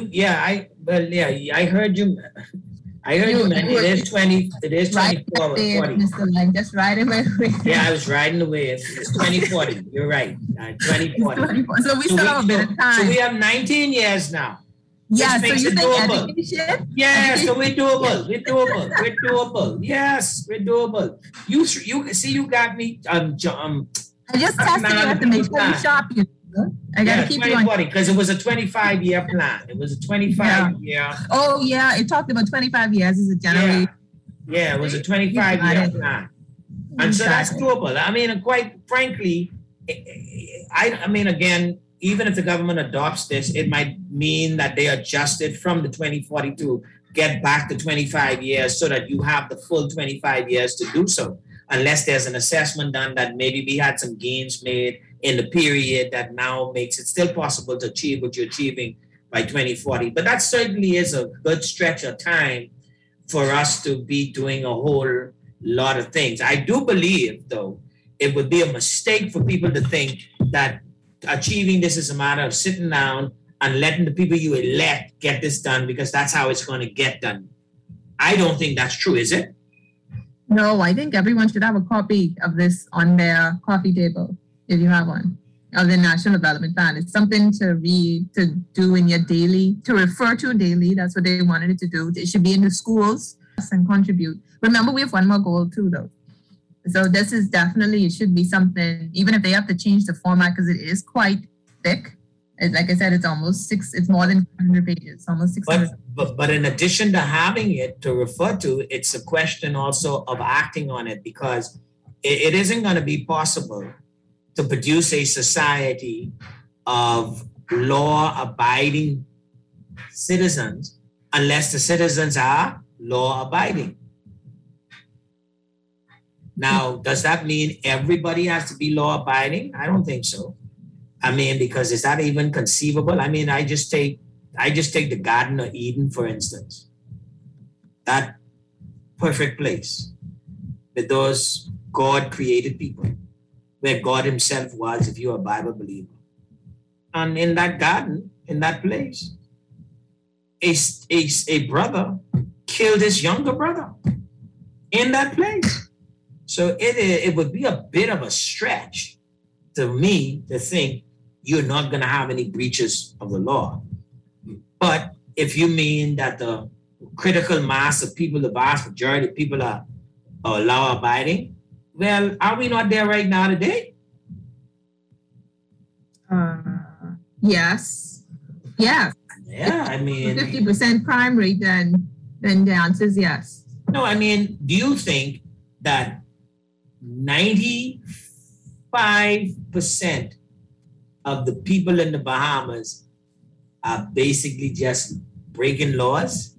I heard you. I heard you, man. It is 24. Mr. Lang, just riding my way. Yeah, I was riding the wave. It's 2040. You're right. 2040. So we still have a bit of time. So we have 19 years now. Yeah, so you think education? Yeah, so we're doable. We're doable. Yes, we're doable. You see, you got me. I just tested you. Have to make sure you sharp. I gotta keep you on. Because it was a 25-year plan. It was a 25-year. Oh yeah, it talked about 25 years as a generation. Yeah, it was a 25-year plan, and so that's doable. I mean, quite frankly, I mean, again, even if the government adopts this, it might mean that they adjust it from the 2040 to get back to 25 years so that you have the full 25 years to do so, unless there's an assessment done that maybe we had some gains made in the period that now makes it still possible to achieve what you're achieving by 2040. But that certainly is a good stretch of time for us to be doing a whole lot of things. I do believe, though, it would be a mistake for people to think that achieving this is a matter of sitting down and letting the people you elect get this done because that's how it's going to get done. I don't think that's true, is it? No, I think everyone should have a copy of this on their coffee table, if you have one, of the National Development Plan. It's something to read, to do in your daily, to refer to daily. That's what they wanted it to do. It should be in the schools and contribute. Remember, we have one more goal too, though. So this is definitely, it should be something, even if they have to change the format, because it is quite thick. Like I said, it's more than 500 pages, almost 600. But in addition to having it to refer to, it's a question also of acting on it, because it isn't going to be possible to produce a society of law-abiding citizens unless the citizens are law-abiding. Now, does that mean everybody has to be law-abiding? I don't think so. I mean, because is that even conceivable? I mean, I just take the Garden of Eden, for instance. That perfect place with those God-created people, where God himself was, if you're a Bible believer. And in that garden, in that place, a brother killed his younger brother in that place. So it would be a bit of a stretch to me to think you're not going to have any breaches of the law. But if you mean that the critical mass of people, the vast majority of people are law-abiding, well, are we not there right now today? Yes. Yeah. Yeah, I mean... 50% crime rate, then the answer is yes. No, I mean, do you think that 95% of the people in the Bahamas are basically just breaking laws?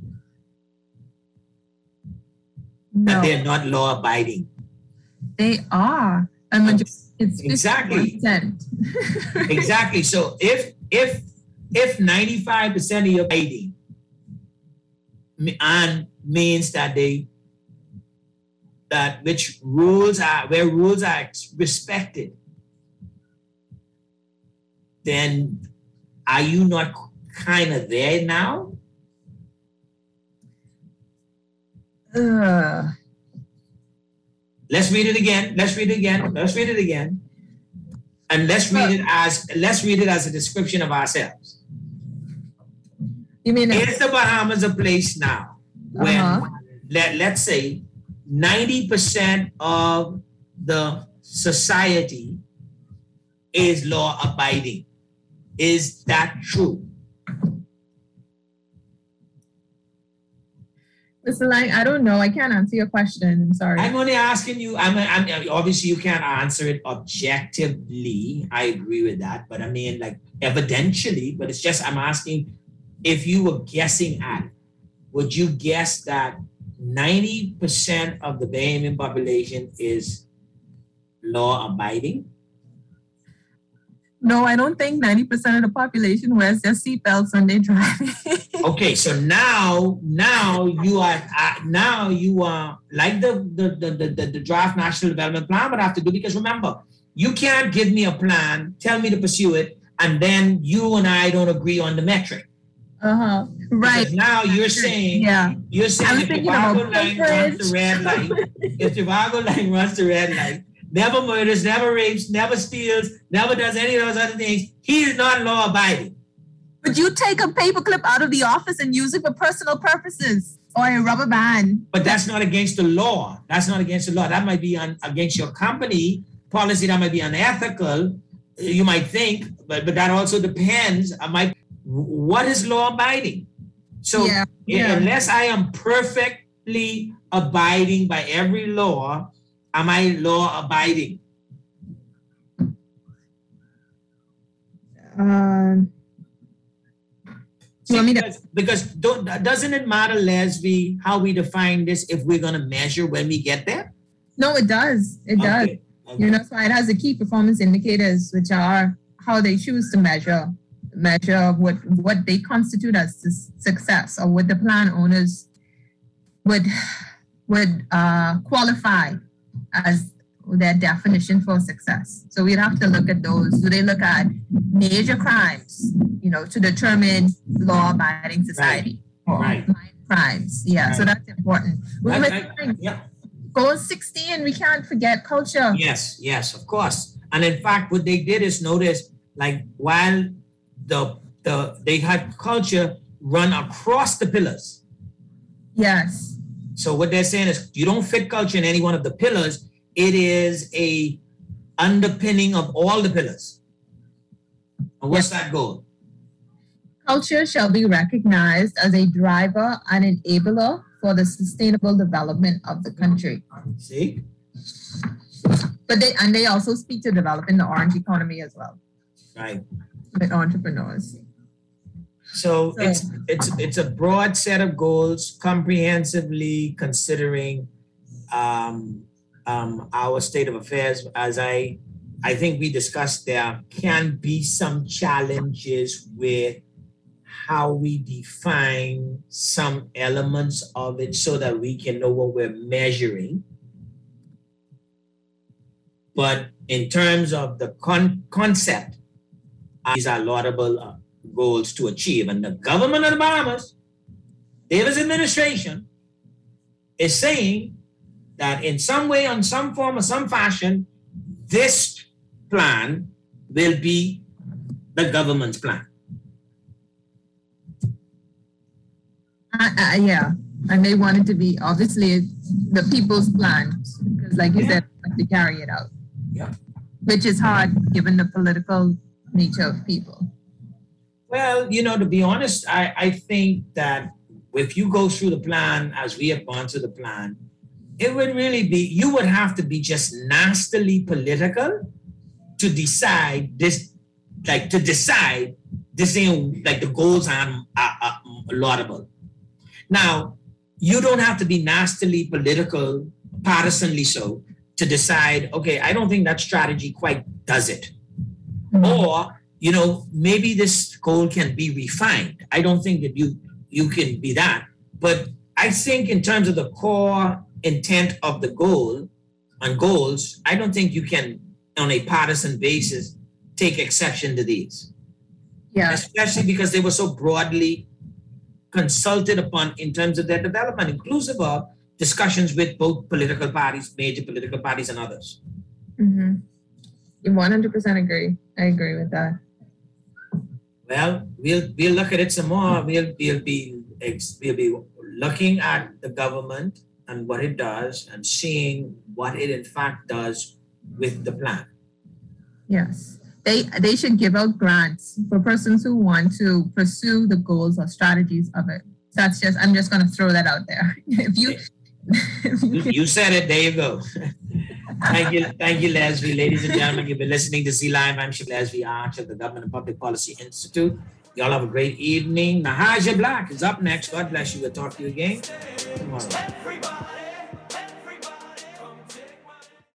No. That they're not law-abiding? They are. It's exactly. 50%. Exactly. So if 95% of your abiding and means that where rules are respected, then are you not kind of there now? Let's read it again. And let's read it as a description of ourselves. You mean is the Bahamas a place now when let's say 90% of the society is law abiding? Is that true? Mr. Lang, I don't know. I can't answer your question. I'm sorry. I'm only asking you. I'm obviously you can't answer it objectively. I agree with that, but I mean, like evidentially. But it's just I'm asking if you were guessing at it, would you guess that 90% of the Bahamian population is law abiding? No, I don't think 90% of the population wears their seatbelts when they drive. Okay, so now you are like the draft National Development Plan would have to do, because remember, you can't give me a plan, tell me to pursue it, and then you and I don't agree on the metric. Right. Because now you're saying, if Chicago line runs the red light, if Chicago line runs the red light, never murders, never rapes, never steals, never does any of those other things, he is not law abiding. Would you take a paperclip out of the office and use it for personal purposes or a rubber band? But that's not against the law. That's not against the law. That might be against your company policy. That might be unethical, you might think, but that also depends. What is law abiding? So unless I am perfectly abiding by every law, am I law abiding? Because doesn't it matter, Leslie, how we define this if we're going to measure when we get there? No, it does. It does. Okay. That's why it has the key performance indicators, which are how they choose to measure what they constitute as success, or what the plan owners would qualify as their definition for success. So we'd have to look at those. Do they look at major crimes, to determine law-abiding society? Right. Minor crimes. Yeah, right. So that's important. Goal 16, we can't forget culture. Yes, of course. And in fact, what they did is notice, like, while they had culture run across the pillars. Yes. So what they're saying is, you don't fit culture in any one of the pillars. It is a underpinning of all the pillars. And what's that goal? Culture shall be recognized as a driver and enabler for the sustainable development of the country. See? But they also speak to developing the orange economy as well. Right. With entrepreneurs. So it's a broad set of goals, comprehensively considering our state of affairs. As I think we discussed, there can be some challenges with how we define some elements of it so that we can know what we're measuring. But in terms of the concept, these are laudable goals to achieve. And the government of the Bahamas, Davis administration, is saying that in some way, on some form or some fashion, this plan will be the government's plan. And they want it to be obviously the people's plan, because like you said, they have to carry it out. Yeah. Which is hard given the political nature of people. Well, to be honest, I think that if you go through the plan as we have gone through the plan, it would really be, you would have to be just nastily political to decide this, like ain't, like, the goals are laudable. Now, you don't have to be nastily political, partisanly so, to decide, okay, I don't think that strategy quite does it. Mm-hmm. Or, maybe this goal can be refined. I don't think that you can be that. But I think in terms of the core intent of the goals, I don't think you can, on a partisan basis, take exception to these. Yeah. Especially because they were so broadly consulted upon in terms of their development, inclusive of discussions with both political parties, major political parties, and others. Mm-hmm. You 100% agree. I agree with that. Well, we'll look at it some more. We'll be looking at the government and what it does, and seeing what it in fact does with the plan. Yes. They should give out grants for persons who want to pursue the goals or strategies of it. I'm just going to throw that out there. You said it, there you go. Thank you, Leslie. Ladies and gentlemen, you've been listening to Z Live. I'm Leslie Arch of the Government and Public Policy Institute. Y'all have a great evening. Nahaja Black is up next. God bless you. We'll talk to you again tomorrow.